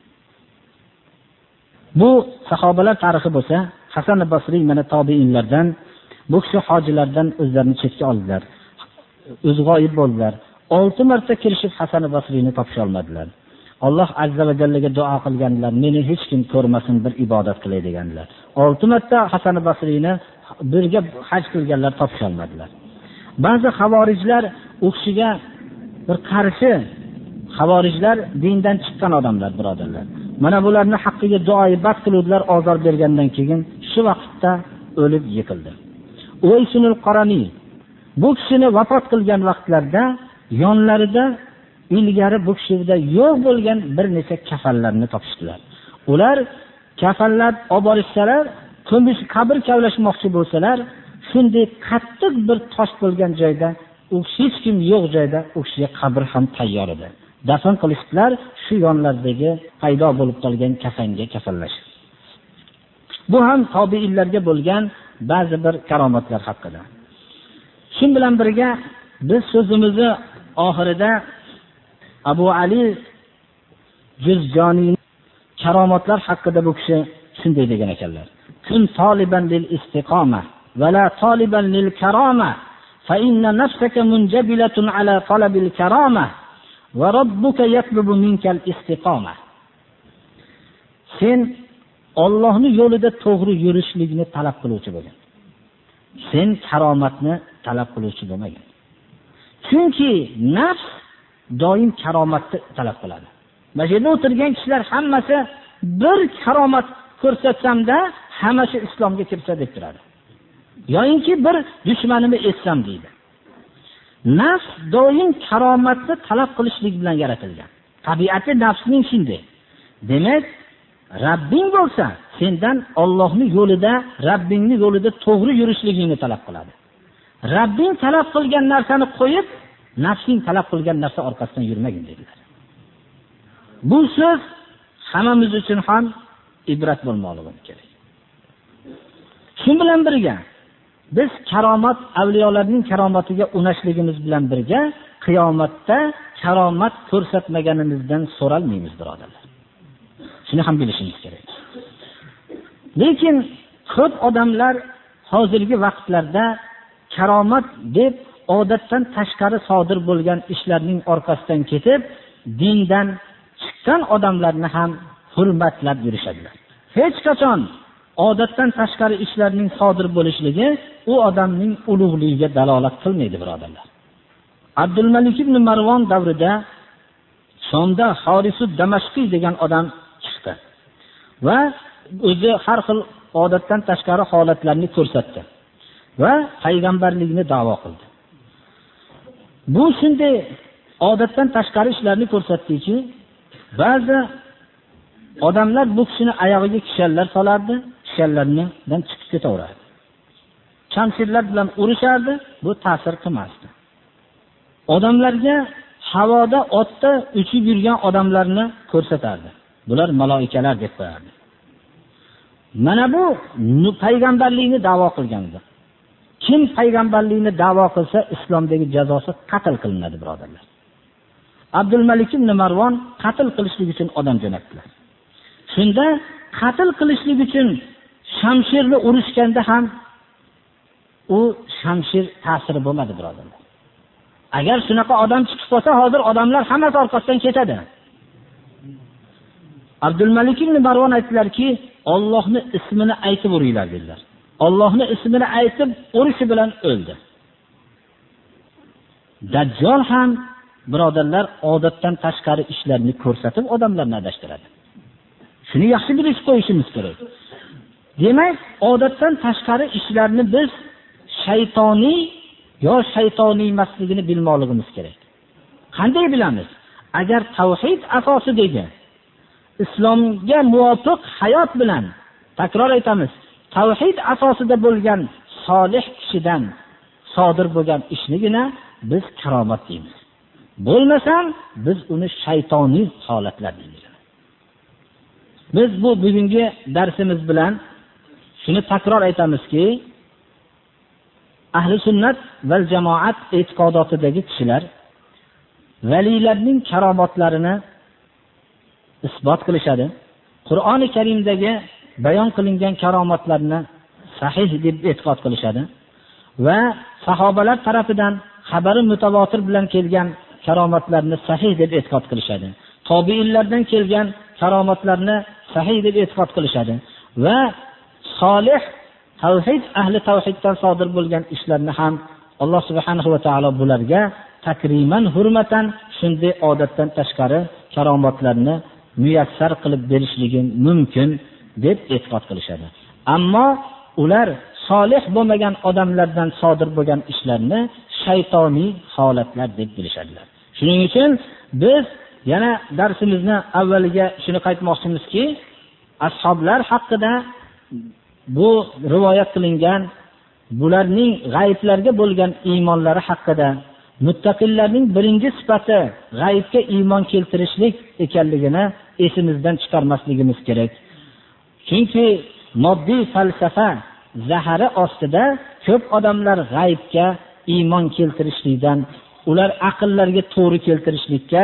Bu sahobalar tarixi bo'lsa, Hasan al-Basri mana tobiinlardan, bu kishi hojilardan o'zlarini chetga oldilar. O'zi g'oyib bo'ldilar. 6 marta kirishib Hasan al-Basriyni topisha olmadilar. Alloh azza va jallaga duo qilganlar, meni hech kim ko'rmasin, bir ibodat qilay deganlar. 6 marta Hasan al-Basriyni birga haj qilganlar topisha olmadilar. Ba'zi xavorijlar u kishiga bir qarshi, xavorijlar dindan chiqqan odamlar birodarlar. Mana bularni haqqiga duoibat qiluvdilar, ozor bergandan keyin shu vaqtda o'lib yiqildi. Uwaysunul Qarani bu kishini vafot qilgan vaqtlarda yonlarida ilgari bu kishida yo'q bo'lgan bir necha kafanlarni topishdilar. Ular kafanlar olib borishsalar, ko'mish qabr kavlashmoqchi bo'lsalar, shunday qattiq bir tosh bo'lgan joyda, u hech kim yo'q joyda u kishiga qabr ham tayyor edi. Dafn qilishdilar, shu yonlardagi paydo bo'lib qolgan kafanga kafanlashib. Bu ham tobiinlarga bo'lgan ba'zi bir karomatlar haqida. Shu bilan birga biz so'zimizni oxirida Abu Ali Juzjoniy karomatlar haqida bu kishi shunday degan ekanlar. Kun taliban lil istiqoma va la taliban lil karama fa inna nafsaka munjabilatun ala talabil karama va robbuka yatlubu minkal istiqoma. Sen Allohning yo'lida to'g'ri yurishlikni talab qiluvchi bo'lgan. Sen karomatni talab qiluvchi bo'lmagan. Chunki nafs doim karomatni talab qiladi. Mana yerda o'tirgan kishilar hammasi bir karomat ko'rsatsam-da, hammasi islomga kirsa deb turadi. Yo'inki bir dushmanimni etsam deydi. Nafs doim karomatni talab qilishlik bilan yaratilgan. Tabiati nafsning shunday. Demak, Rabbing bo'lsa, sendan Allohning yo'lida, Rabbingning yo'lida to'g'ri yurishligingni talab qiladi. Rabbing talab qilgan narsani qo'yib, nafsing talab qilgan narsa orqasidan yurmagin dedilar. Bu so'z hammamiz uchun ham ibrat bo'lmoqligi kerak. Shu bilan birga biz karomat, avliyolarning karomatiga unashligimiz bilan birga qiyomatda karomat ko'rsatmaganimizdan so'ralmaymiz birodarlar. Shuni ham bilishimiz kerak. Lekin ko'p odamlar hozirgi vaqtlarda karomat deb odatdan tashqari sodir bo'lgan ishlarning orqasidan ketib, dindan chiqqan odamlarni ham hurmatlab yurishadilar. Hech qachon odatdan tashqari ishlarning sodir bo'lishligi u odamning ulug'ligiga dalolat qilmaydi birodarlar. Abdulmalik ibn Marvon davrida Shomda Horisud Damashqiy degan odam chiqdi va o'zi har xil odatdan tashqari holatlarni ko'rsatdi va payg'ambarlikni da'vo qildi. Bu shunday odatdan tashqari ishlarni ko'rsatdiki, ba'zi odamlar bu kishini oyog'iga kishanlar solardi, kishanlardan chiqib ketaverardi. Chamshirlar bilan urishardi, bu ta'sir qilmasdi. Odamlarga havoda otda uchib yurgan odamlarni ko'rsatardi. Bular maloikalar deb qo'yardi. Mana bu payg'ambarlikni da'vo qilgandir. Kim payg'ambarlikni da'vo qilsa, islomdagi jazosi qatl qilinadi birodarlar. Abdulmalik ibn Marvon qatl qilishlik uchun odam jo'natdilar. Shunda qatl qilishlik uchun shamshirni urishganda ham u shamshir ta'siri bo'lmadi birodarlar. Agar shunaqa odam chiqib qolsa, hozir odamlar hammasi orqasidan ketadi. Abdulmalik ibn Marvon aytdilarki, Allohning ismini aytib uringlar dedilar. Allohning ismini aytib urishi bilan o'ldi. Dajjal ham birodarlar odatdan tashqari ishlarni ko'rsatib odamlarni adashtiradi. Shuni yaxshi bilib qo'yishimiz kerak. Demak, odatdan tashqari ishlarni biz shaytoniy yo shaytoniy emasligini bilmoqligimiz kerak. Qanday bilamiz? Agar tavhid asosidagi islomga muvofiq hayot bilan, takror aytamiz, tavhid asosida bo'lgan solih kishidan sodir bo'lgan ishligina biz karomat deymiz. Bo'lmasam biz uni shaytoniy holatlar deymiz. Biz bu bugungi darsimiz bilan shuni takror aytamizki, ahli sunnat va jamoat e'tiqodotidagi kishilar valilarning karomatlarini isbot qilishadi. Qur'oni Karimdagi bayon qilingan karomatlarni sahih deb e'tiqod qilishadi va sahobalar tarafidan xabari mutavotir bilan kelgan karomatlarni sahih deb e'tiqod qilishadi. Tobiinlardan kelgan karomatlarni sahih deb e'tiqod qilishadi va solih tavhid ahli tavhiddan sodir bo'lgan ishlarni ham Alloh subhanahu va taolo bularga takriman hurmatan shunday odatdan tashqari karomatlarni muyassar qilib berishligi mumkin deb e'tiqod qilishadi. Ammo ular solih bo'lmagan odamlardan sodir bo'lgan ishlarni shaytoniy holatlar deb bilishadilar. Shuning uchun biz yana darsimizni avvaliga shuni qaytmoqchimizki, ashoblar haqida bu rivoyat qilingan bularning g'ayblarga bo'lgan iymonlari haqida muttaqillarning birinchi sifati g'aybga iymon keltirishlik ekanligini esimizdan chiqarmasligimiz kerak. Chunki moddiy falsafa zahari ostida ko'p odamlar g'aybga iymon keltirishlikdan, ular aqllariga to'g'ri keltirishlikka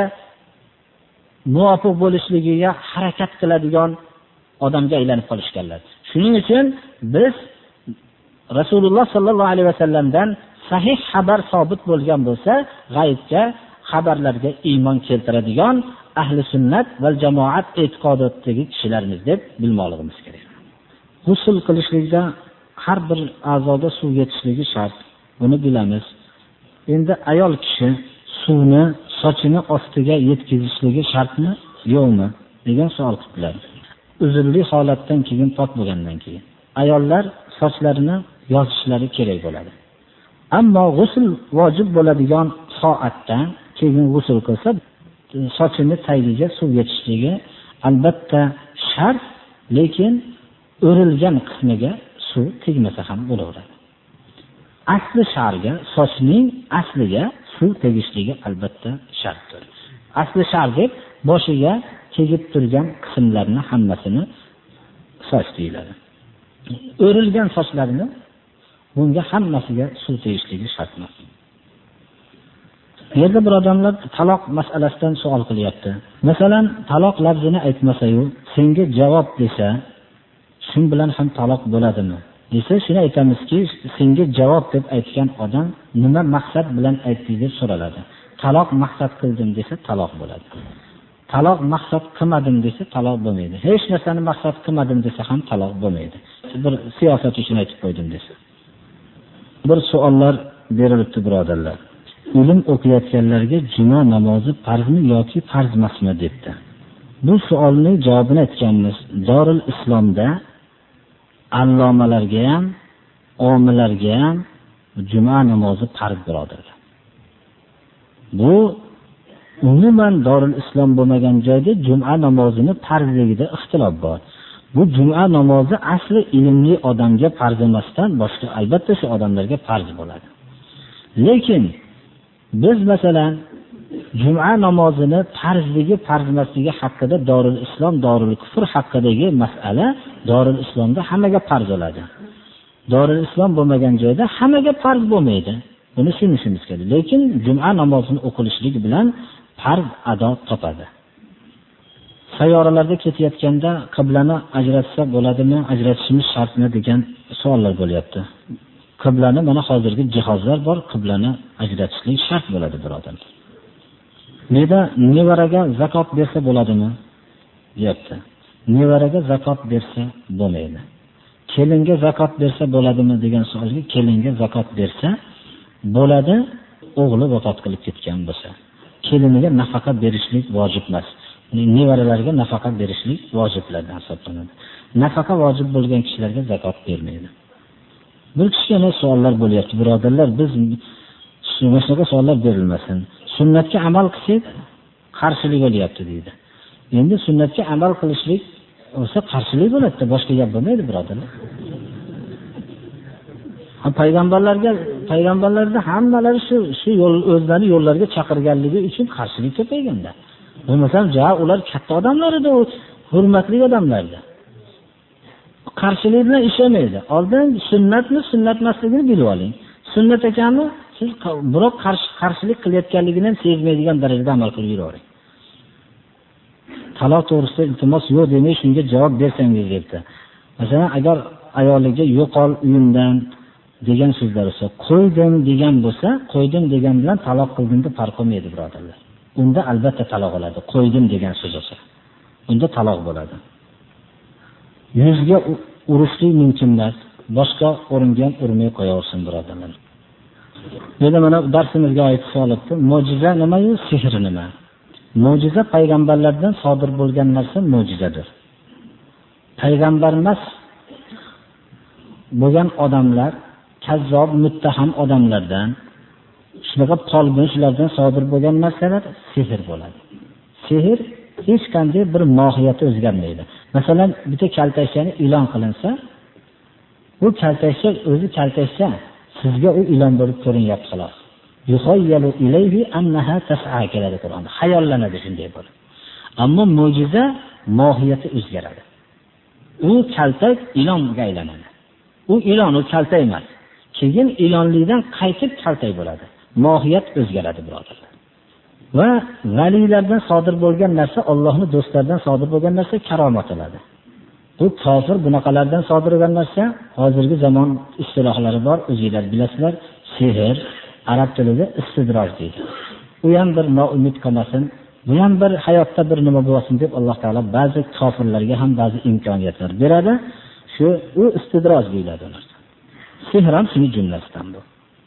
muvofiq bo'lishligiga harakat qiladigan odamga aylanib qolishganlar. Shuning uchun biz Rasululloh sallallohu alayhi vasallamdan sahih xabar sobit bo'lgan bo'lsa, g'aybga xabarlarga iymon keltiradigan ahli sunnat va jamoat e'tiqodotidagi kishilarimiz deb bilmoqligimiz kerak. G'usl qilishlikda har bir a'zoda suv yetishligi shart. Buni bilamiz. Endi ayol kishi suvni sochini ostiga yetkazishligi shartmi, yo'qmi degan savol qildilar. Uzrli holatdan keyin pok bo'lgandan keyin ayollar sochlarini yozishlari kerak bo'ladi. Ammo g'usl vojib bo'ladigan soatdan keyin g'usl qilsa, sochini tagiga suv yetishligi albatta shart, lekin o'rilgan qismiga suv tegmasa ham bo'laveradi. Asli sharga, sochning asliga suv tegishligi albatta shartdir. Asli shar deb boshiga tegib turgan qismlarni hammasini soch deyiladi. O'rilgan sochlarini bunga hammasiga suv tegishligi shart emas. Bu yerda bir odamlar taloq masalasidan savol qilyapti. Masalan, taloq lafzini aytmasa-yu, senga javob desa, shun bilan ham taloq bo'ladimi? Desa, shuni aytamizki, senga javob deb aytgan odam nima maqsad bilan aytdi deb so'raladi. Taloq maqsad qildim desa, taloq bo'ladi. Taloq maqsad qilmadim desa, taloq bo'lmaydi. Hech narsani maqsad qilmadim desa ham taloq bo'lmaydi. Bir siyosat uchun aytib qo'ydim desa. Bir savollar berilibdi, birodarlar. Ilm o'qiyotganlarga juma namozi farzmi yoki farz emasmi debdi. Bu savolning javobini aytganmiz. Dorul Islomda allomalarga ham, omilarga ham juma namozi farz birodarlar. Bu umuman Dorul Islom bo'lmagan joyda juma namozini farzligida ixtilof bor. Bu juma namozi asli ilmli odamga farz emasdan boshqa albatta shu odamlarga farz bo'ladi. Lekin biz masalan juma namozini farzligi, farz emasligi haqida Dorul Islom, Dorul Kufr haqidagi masala Dorul Islomda hammaga farz bo'ladi. Dorul Islom bo'lmagan joyda hammaga farz bo'lmaydi. Buni tushunishimiz kerak. Lekin juma namozini o'qilishligi bilan farz ado topadi. Sayyoralarda ketayotganda qiblani ajratsa bo'ladimi, ajratishimiz shartmi degan savollar bo'lyapti. Qiblani mana hozirgi jihozlar bor, qiblani ajratishlik shart bo'ladi birodarlar. Nevaraga zakot bersa bo'ladimi? Deyapti. Nevaraga zakot bersa bo'lmaydi. Kelinga zakot bersa bo'ladimi degan savolga kelinga zakot bersa bo'ladi, o'g'li vafot qilib ketgan bo'lsa. keliniga nafaqa berishlik vojib emas. Nevaralariga nafaqa berishlik vojiblardan hisoblanadi. Nafaqa vojib bo'lgan kishilarga zakot bermaydi. Bir kichkina savollar bo'lyapti, birodarlar, biz shunaqa savollar berilmasin. Sunnatga amal qilsak qarshilik bo'lyapti deydi. Endi sunnatga amal qilishlik bo'lsa qarshilik bo'ladi, boshqa gap bo'lmaydi, birodarlar. Payg'ambarlarda hammalari shu yo'l o'zlari yo'llarga chaqirganligi uchun qarshilik ko'payganda. Bo'lmasam, ular katta odamlar edi, hurmatli odamlar edi. Qarshilik bilan ishlamaydi. Oldin sunnatni, sunnat emasligini bilib oling. Sunnat ekanmi, siz biroq qarshilik qilayotganligini ham sezmaydigan darajada amal qilib yuravering. Taloq to'g'risida iltimos yo'q demay shunga javob bersangiz debdi. Masalan, agar ayoliga yo'qol uyimdan degan so'zlar bo'lsa, qo'ydim degan bo'lsa, qo'ydim degan bilan taloq qildim deb farq qilmaydi, birodarlar. Unda albatta taloq bo'ladi. Qo'ydim degan so'z bo'lsa, unda taloq bo'ladi. Yuzga urishlik mumkin emas. Boshqa o'ringa urmay qo'yaversin, birodarlar. Endi mana darsimizga oid holatda mo'jiza nima-yu, sehr nima? Mo'jiza payg'ambarlardan sodir bo'lgan narsa mo'jizadir. Payg'ambar emas bo'lgan odamlar, kazzob, muttaham odamlardan, shunaqa polbon shulardan sodir bo'lgan narsalar sehr bo'ladi. Sehr hech qanday bir mohiyati o'zgarmaydi. Masalan, bitta kaltakchani e'lon qilinsa, bu kaltakcha o'zi kaltakcha, sizga u e'lon bo'lib ko'rinyapti xolos. Yuhayyalu ilayhi annaha tas'a keladi Qur'onda. Xayollanadi shunday bo'lib. Ammo mo'jiza mohiyati o'zgaradi. U kaltak e'longa aylanadi. U e'lon, u kaltak emas. Keyin e'lonlikdan qaytib kaltak bo'ladi. Mohiyat o'zgaradi, birodarlar. Va valilardan sodir bo'lgan narsa, Allohning do'stlaridan sodir bo'lgan narsa karomat bo'ladi. Bu kofir bunaqalardan sodir bo'lgan narsa, hozirgi zamon istilohlari bor, o'zingizlar bilasizlar, sehr, arab tilida istidroj deydi. U ham bir noumid qilmasin, bu ham bir hayotda bir nima bo'lsin deb Alloh taolo ba'zi kofirlarga ham ba'zi imkoniyatlar beradi. U istidroj deyiladi ular. Sehr ham shuning jumlasidan bu.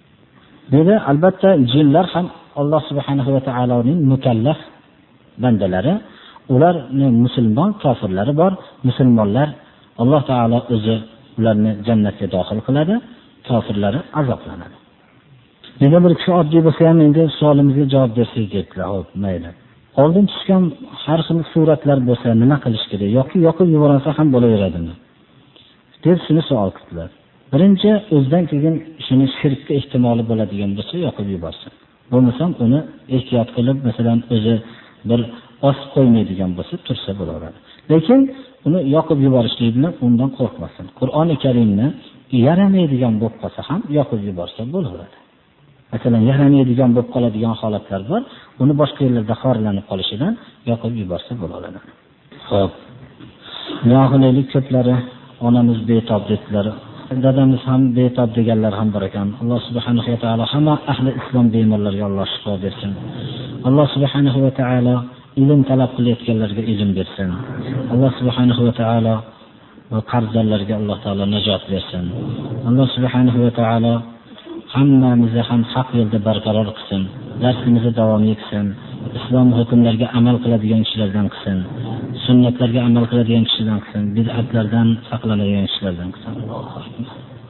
Dedi, albatta jinlar ham Alloh subhanahu va taoloning mukallaf bandalari. Ularning musulmon, kofirlari bor. Musulmonlar Alloh taolo o'zi ularni jannatga daxil qiladi, kofirlari azoblanadi. Yana bir kishi oddiy bo'lsa ham endi savolimizga javob bersangiz debdilar. Xo'p, mayli. Oldin tushgan har xil suratlar bo'lsa nima qilish kerak yoki yoqib yuborsa ham bo'laveradimi? deb shuni savol qildilar. Birinchi, o'zidan keyin shuni shirkka ehtimoli bo'ladigan bo'lsa yoqib yuborsin. Bo'lmasam uni ehtiyot qilib, masalan, o'zi bir osib qo'ymaydigan bo'lsa tursa bo'laveradi. Lekin uni yoqib yuborishlik bilan undan qo'rqmasin. Qur'oni Karimni yaramaydigan bo'lib qolsa ham yoqib yuborsa bo'laveradi. Masalan, yaramaydigan bo'lib qoladigan holatlar bor, uni boshqa yerlarda xorlanib qolishidan yoqib yuborsa bo'laveradi. Xo'p. Yo'qlik ko'plari onamiz betob dedilar. Dadamiz ham betob deganlar ham bor ekan. Alloh subhanahu va taolo hamma ahli islom bemorlarga Alloh shifo bersin. Alloh subhanahu va taolo ilm talab qilayotganlarga ilm bersin. Alloh subhanahu va taolo qarzdorlarga Alloh taolo najot bersin. Alloh subhanahu va taolo hammamizni ham haq yo'lda barqaror qilsin. Darsimizni davom etsin. Islom hukmlariga amal qiladigan kishilardan qilsin. Sunnatlarga amal qiladigan kishilardan qilsin. Bid'atlardan saqlanadigan kishilardan qilsin.